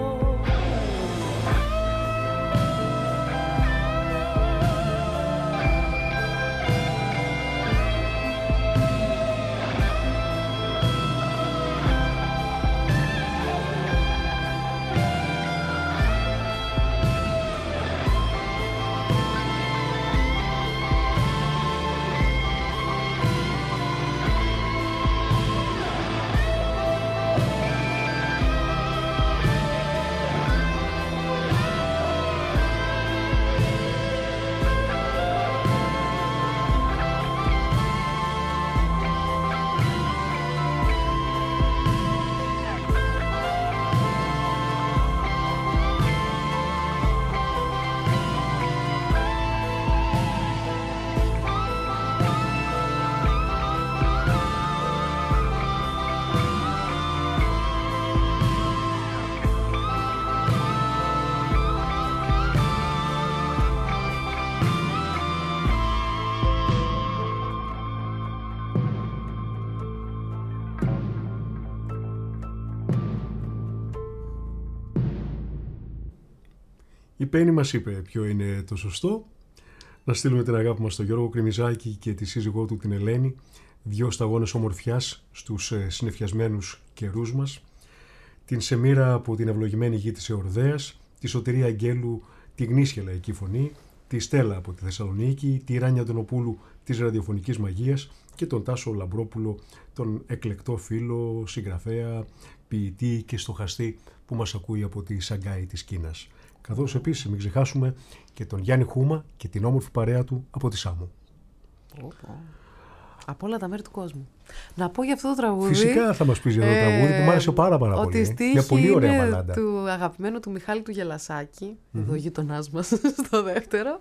Η Πέννη μας είπε ποιο είναι το σωστό. Να στείλουμε την αγάπη μας στον Γιώργο Κρημιζάκη και τη σύζυγό του την Ελένη, 2 σταγόνες ομορφιάς στους συννεφιασμένους καιρούς μας. Την Σεμίρα από την ευλογημένη γη της Εορδαίας, τη Σωτηρία Αγγέλου, τη γνήσια λαϊκή φωνή, τη Στέλλα από τη Θεσσαλονίκη, τη Ράνια Αντωνοπούλου της ραδιοφωνικής μαγείας και τον Τάσο Λαμπρόπουλο, τον εκλεκτό φίλο, συγγραφέα, ποιητή και στοχαστή που μας ακούει από τη Σαγκάη της Κίνας. Καθώς επίσης μην ξεχάσουμε και τον Γιάννη Χούμα και την όμορφη παρέα του από τη Σάμο. Από όλα τα μέρη του κόσμου. Να πω για αυτό το τραγούδι. Φυσικά θα μας πεις για αυτό το τραγούδι που μου άρεσε πάρα πολύ. Ότι η στίχη για πολύ ωραία είναι μπαλάντα. του αγαπημένου του Μιχάλη του Γελασάκη, εδώ γειτονάς μας στο δεύτερο.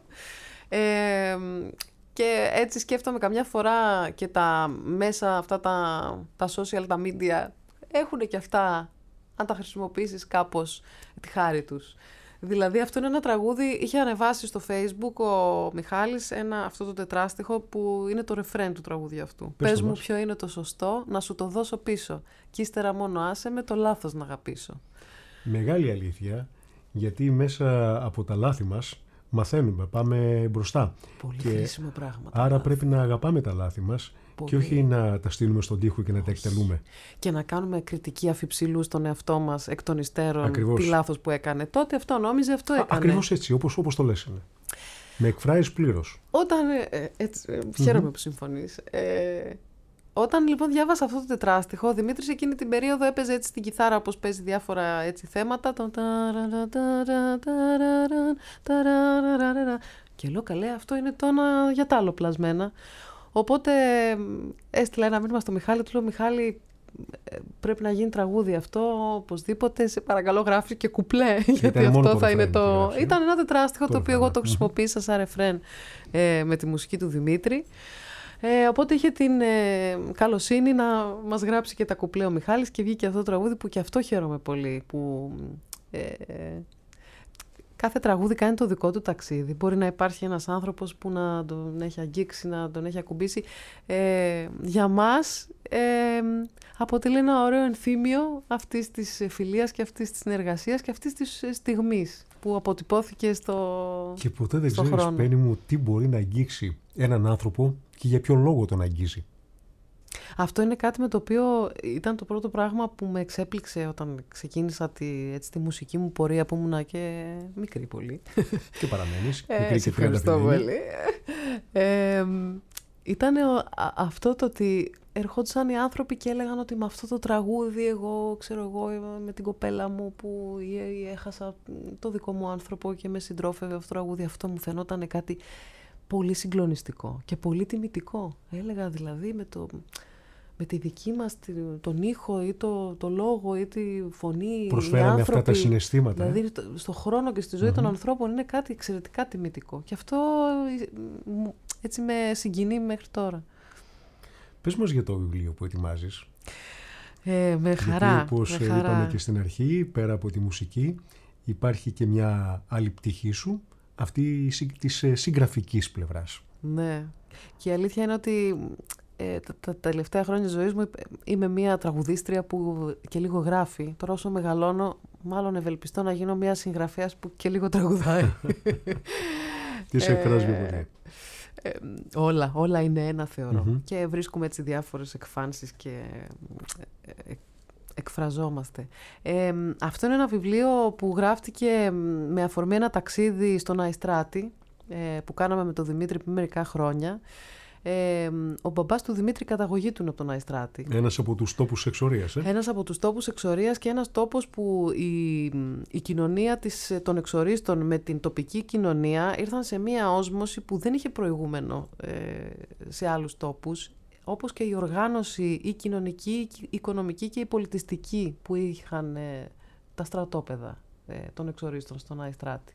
Και έτσι σκέφτομαι καμιά φορά και τα μέσα αυτά τα social, τα media έχουν και αυτά, αν τα χρησιμοποιήσεις κάπως, τη χάρη τους. Δηλαδή αυτό είναι ένα τραγούδι, είχε ανεβάσει στο Facebook ο Μιχάλης αυτό το τετράστιχο που είναι το ρεφρέν του τραγούδιου αυτού. Πες μου ποιο είναι το σωστό, να σου το δώσω πίσω. Κι ύστερα μόνο άσε με το λάθος να αγαπήσω. Μεγάλη αλήθεια, γιατί μέσα από τα λάθη μας μαθαίνουμε, πάμε μπροστά. Πολύ χρήσιμο πράγμα. Άρα πρέπει να αγαπάμε τα λάθη μας. Πολύ. Και όχι να τα στείλουμε στον τοίχο και να τα εκτελούμε. Και να κάνουμε κριτική αφιψηλού στον εαυτό μας εκ των υστέρων. Ακριβώς. Τι λάθος που έκανε. Τότε αυτό νόμιζε, αυτό έκανε. Ακριβώς έτσι, όπως το λες. Με εκφράσεις πλήρως. Όταν. Χαίρομαι που συμφωνείς. Όταν λοιπόν διάβασα αυτό το τετράστιχο, ο Δημήτρης εκείνη την περίοδο έπαιζε έτσι την κιθάρα όπως παίζει διάφορα έτσι θέματα. Και λέω καλέ, αυτό είναι τόνα για τ' άλλο πλασμένα. Οπότε έστειλα ένα μήνυμα στο Μιχάλη, του λέω Μιχάλη, πρέπει να γίνει τραγούδι αυτό, οπωσδήποτε, σε παρακαλώ γράφει και κουπλέ, γιατί αυτό θα είναι το... Ήταν ένα τετράστιχο το οποίο εγώ το χρησιμοποίησα σαν ρεφρέν με τη μουσική του Δημήτρη. Οπότε είχε την καλοσύνη να μας γράψει και τα κουπλέ ο Μιχάλης και βγήκε αυτό το τραγούδι που και αυτό χαίρομαι πολύ, που κάθε τραγούδι κάνει το δικό του ταξίδι. Μπορεί να υπάρχει ένας άνθρωπος που να τον έχει αγγίξει, να τον έχει ακουμπήσει. Για μας αποτελεί ένα ωραίο ενθύμιο αυτής της φιλίας και αυτής της συνεργασίας και αυτής της στιγμής που αποτυπώθηκε στο Και ποτέ δεν ξέρεις, χρόνο. Πέννη μου, τι μπορεί να αγγίξει έναν άνθρωπο και για ποιον λόγο τον αγγίζει. Αυτό είναι κάτι με το οποίο ήταν το πρώτο πράγμα που με εξέπληξε όταν ξεκίνησα τη μουσική μου πορεία, που ήμουνα και μικρή πολύ. Και παραμένεις. Σε ευχαριστώ πολύ. Ήταν αυτό το ότι ερχόντουσαν οι άνθρωποι και έλεγαν ότι με αυτό το τραγούδι εγώ με την κοπέλα μου που έχασα το δικό μου άνθρωπο και με συντρόφευε αυτό το τραγούδι, αυτό μου φαινόταν κάτι πολύ συγκλονιστικό και πολύ τιμητικό. Έλεγα δηλαδή με τη δική μας τον ήχο ή το λόγο ή τη φωνή. Προσφέραμε αυτά τα συναισθήματα. Δηλαδή στο χρόνο και στη ζωή των ανθρώπων είναι κάτι εξαιρετικά τιμητικό. Και αυτό έτσι με συγκινεί μέχρι τώρα. Πες μας για το βιβλίο που ετοιμάζεις. Με χαρά. Γιατί όπως είπαμε και στην αρχή, πέρα από τη μουσική, υπάρχει και μια άλλη πτυχή σου, αυτή της συγγραφικής πλευράς. Ναι. Και η αλήθεια είναι ότι τα τελευταία χρόνια της ζωής μου είμαι μια τραγουδίστρια που και λίγο γράφει. Τώρα όσο μεγαλώνω, μάλλον ευελπιστώ να γίνω μια συγγραφέας που και λίγο τραγουδάει. Τι σε εκφράζει πολύ. Όλα είναι ένα, θεωρώ. Και βρίσκουμε έτσι διάφορες εκφάνσεις και εκφραζόμαστε. Αυτό είναι ένα βιβλίο που γράφτηκε με αφορμή ένα ταξίδι στον Αϊστράτη που κάναμε με τον Δημήτρη πριν μερικά χρόνια. Ο μπαμπάς του Δημήτρη, καταγωγή του είναι από τον Αϊστράτη. Ένας από τους τόπους εξορίας. Ένας από τους τόπους εξορίας και ένας τόπος που η κοινωνία των εξορίστων με την τοπική κοινωνία ήρθαν σε μία όσμωση που δεν είχε προηγούμενο σε άλλους τόπους, όπως και η οργάνωση, η κοινωνική, η οικονομική και η πολιτιστική που είχαν τα στρατόπεδα των εξορίστων στον Αϊστράτη.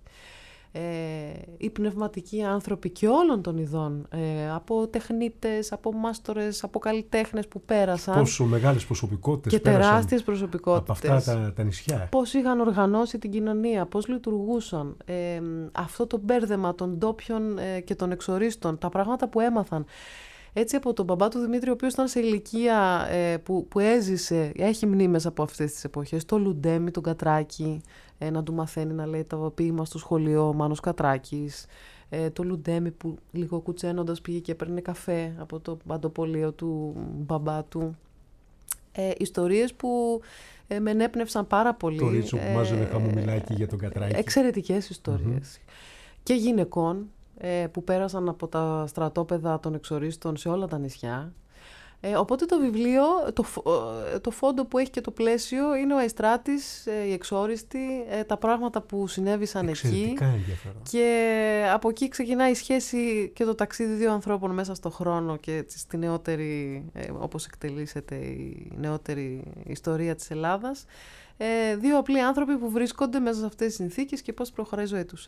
Οι πνευματικοί άνθρωποι και όλων των ειδών, από τεχνίτες, από μάστορες, από καλλιτέχνες που πέρασαν. Πόσο μεγάλες προσωπικότητες και πέρασαν τεράστιες προσωπικότητες. από αυτά τα νησιά. Πώς είχαν οργανώσει την κοινωνία, πώς λειτουργούσαν. Αυτό το μπέρδεμα των ντόπιων και των εξορίστων, τα πράγματα που έμαθαν. Έτσι από τον μπαμπά του Δημήτρη, ο οποίος ήταν σε ηλικία που έζησε, έχει μνήμες από αυτές τις εποχές, το Λουντέμι, τον Κατράκη, να του μαθαίνει να λέει το ποίημα στο σχολείο, ο Μάνος Κατράκης, το Λουντέμι που λίγο κουτσένοντας πήγε και έπαιρνε καφέ από το παντοπολείο του μπαμπά του. Ιστορίες που με ενέπνευσαν πάρα πολύ. Το Ρίτσο που μάζωνε χαμομηλάκι για τον Κατράκη. Εξαιρετικές ιστορίες. Και γυναικών που πέρασαν από τα στρατόπεδα των εξορίστων σε όλα τα νησιά. Οπότε το βιβλίο, το φόντο που έχει και το πλαίσιο είναι ο Αϊστράτης, οι εξόριστοι, τα πράγματα που συνέβησαν εξαιρετικά εκεί. Ενδιαφέρον. Και από εκεί ξεκινάει η σχέση και το ταξίδι δύο ανθρώπων μέσα στο χρόνο και στη νεότερη, όπως εκτελήσεται η νεότερη ιστορία της Ελλάδας. Δύο απλοί άνθρωποι που βρίσκονται μέσα σε αυτές τις συνθήκες και πώς προχωράει η ζωή τους.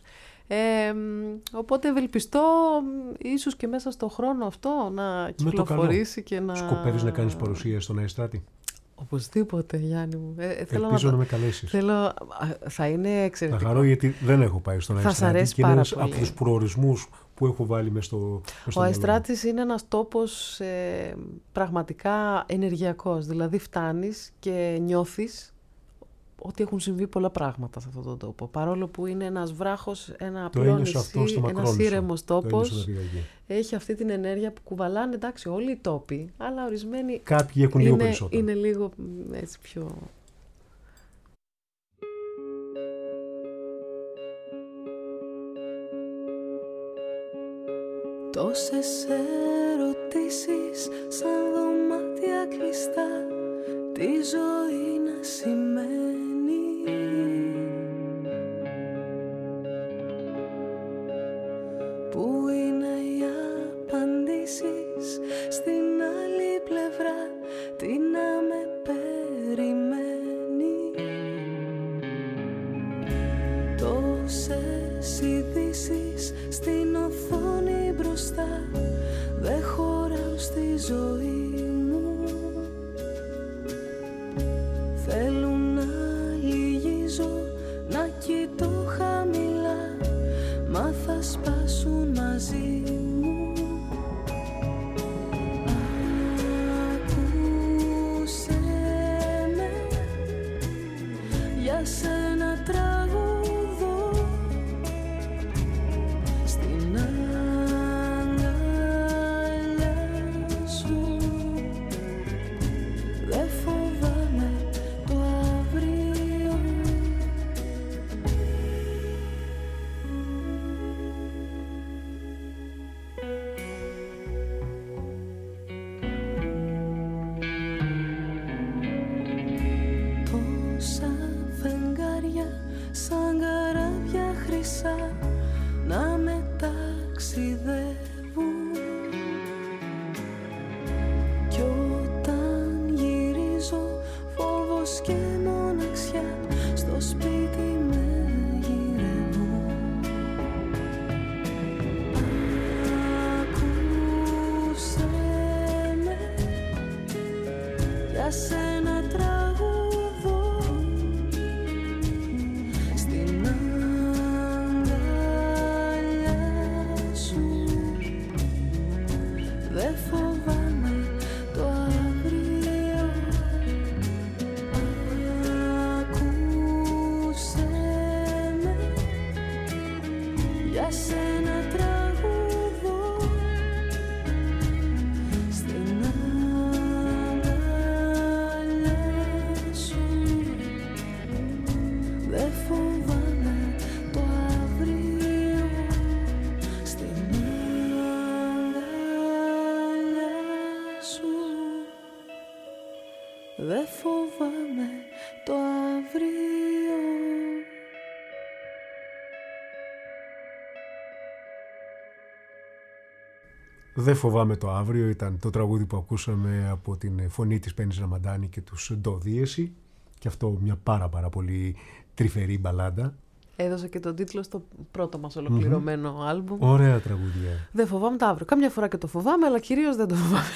Οπότε ευελπιστώ ίσως και μέσα στο χρόνο αυτό να κυκλοφορήσει και να... Σκοπεύεις να κάνεις παρουσία στον Αϊστράτη? Οπωσδήποτε, Γιάννη μου. Ελπίζω να με καλέσεις. Θα είναι εξαιρετικό. Θα χαρώ γιατί δεν έχω πάει στον Αϊστράτη. Θα σ' αρέσει και είναι πάρα πολύ. από τους προορισμούς που έχω βάλει μες στο Ο Αϊστράτης είναι ένας τόπος πραγματικά ενεργειακός. Δηλαδή φτάνεις και νιώθεις ότι έχουν συμβεί πολλά πράγματα σε αυτόν τον τόπο. Παρόλο που είναι ένας βράχος, ένα απλό νησί, ένας ήρεμος τόπος, έχει αυτή την ενέργεια που κουβαλάνε, εντάξει, όλοι οι τόποι, αλλά ορισμένοι κάποιοι έχουν λίγο περισσότερο. Είναι λίγο έτσι πιο... Τόσες ερωτήσεις σαν δωμάτια κλειστά, τη ζωή να σημαίνει. Πού είναι οι απαντήσεις στην άλλη πλευρά, τι να με περιμένει. Τόσες ειδήσεις στην οθόνη μπροστά, δεν χωρά στη ζωή μου. Θέλουν να λυγίζω, να κοιτώ χαμηλά, μα θα σπάσουν μαζί μου. Άκουσέ με, για σένα τραγουδώ, στην αγκαλιά σου. Δεν φοβάμαι το αύριο. Τόσα φεγγάρια σαν καράβια χρυσά να με ταξιδεύουν, κι όταν γυρίζω φόβος και μοναξιά στο σπίτι με γυρεύουν. Άκουσέ με, για σένα τραγουδώ, στην αγκαλιά σου. Δεν φοβάμαι το αύριο. Άκουσέ με, για σένα τραγουδώ, στην αγκαλιά σου. Δεν φοβάμαι το αύριο, στην αγκαλιά σου. Δεν φοβάμαι το αύριο. «Δεν φοβάμαι το αύριο» ήταν το τραγούδι που ακούσαμε από την φωνή της Πέννης Ραμαντάνη και τους Ντο Δίεση, και αυτό μια πάρα πολύ τρυφερή μπαλάντα. Έδωσε και τον τίτλο στο πρώτο μας ολοκληρωμένο άλμπουμ. Ωραία τραγούδια. Δεν φοβάμαι το αύριο. Κάμια φορά και το φοβάμαι, αλλά κυρίως δεν το φοβάμαι.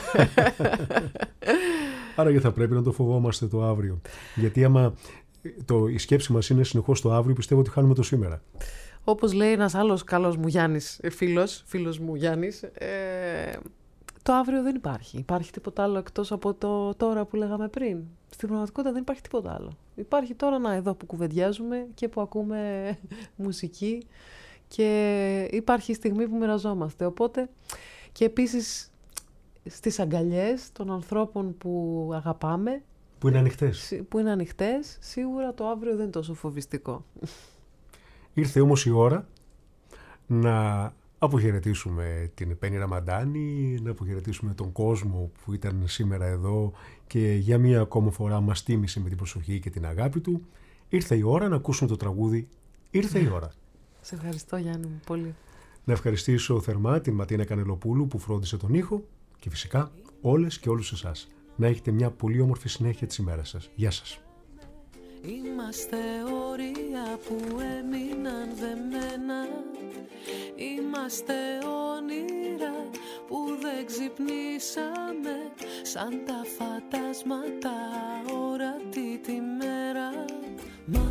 Άρα και θα πρέπει να το φοβόμαστε το αύριο. Γιατί άμα η σκέψη μας είναι συνεχώς το αύριο, πιστεύω ότι χάνουμε το σήμερα. Όπως λέει ένας άλλος καλός μου Γιάννης, φίλος μου Γιάννης, το αύριο δεν υπάρχει. Υπάρχει τίποτα άλλο εκτός από το τώρα που λέγαμε πριν. Στην πραγματικότητα δεν υπάρχει τίποτα άλλο. Υπάρχει τώρα εδώ που κουβεντιάζουμε και που ακούμε μουσική, και υπάρχει η στιγμή που μοιραζόμαστε. Οπότε, και στις αγκαλιές των ανθρώπων που αγαπάμε, που είναι ανοιχτές, σίγουρα το αύριο δεν είναι τόσο φοβιστικό. Ήρθε όμως η ώρα να αποχαιρετήσουμε την Πέννη Ραμαντάνη, να αποχαιρετήσουμε τον κόσμο που ήταν σήμερα εδώ και για μία ακόμα φορά μας τίμησε με την προσοχή και την αγάπη του. Ήρθε η ώρα να ακούσουμε το τραγούδι «Ήρθε η ώρα». Σε ευχαριστώ, Γιάννη μου, πολύ. Να ευχαριστήσω θερμά την Ματίνα Κανελοπούλου που φρόντισε τον ήχο και φυσικά όλες και όλους εσάς. Να έχετε μια πολύ όμορφη συνέχεια της ημέρας σας. Γεια σας. Είμαστε όρια που έμειναν δεμένα. Είμαστε όνειρα που δεν ξυπνήσαμε, σαν τα φαντάσματα ορατή τη μέρα. Μα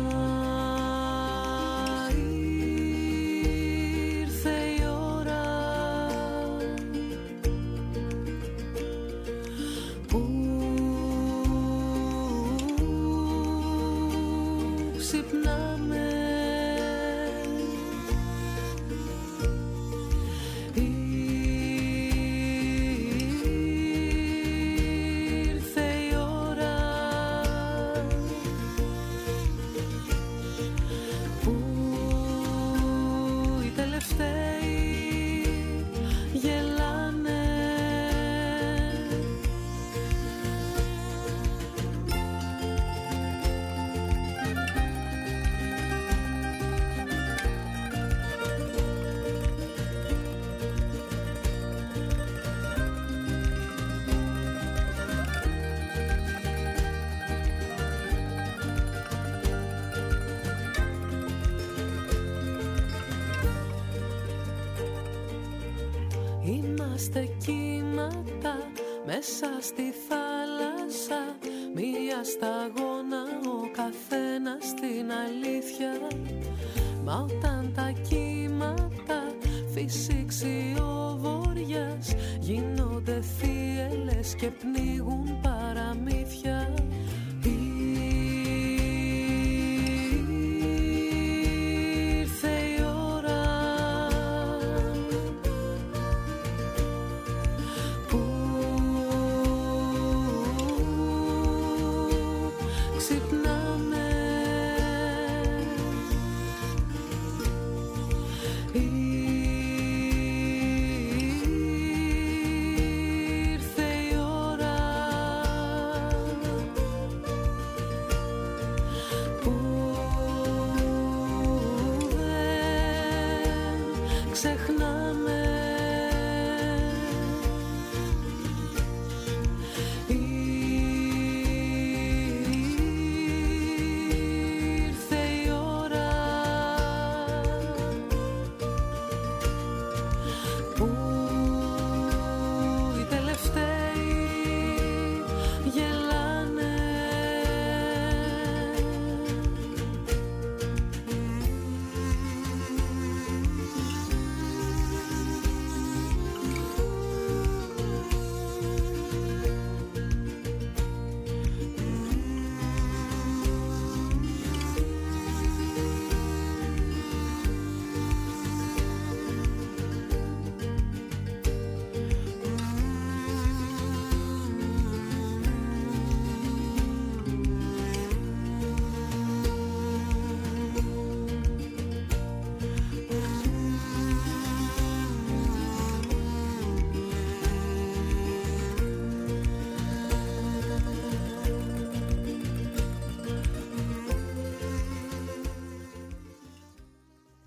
ήρθε η ώρα που ξυπνάμε. Ήρθε η ώρα Είμαστε κύματα μέσα στη θάλασσα, μία σταγόνα ο καθένας στην αλήθεια. Μα όταν τα κύματα φυσήξει ο βοριάς, γίνονται θύελες και πνίγουν παραμύθια.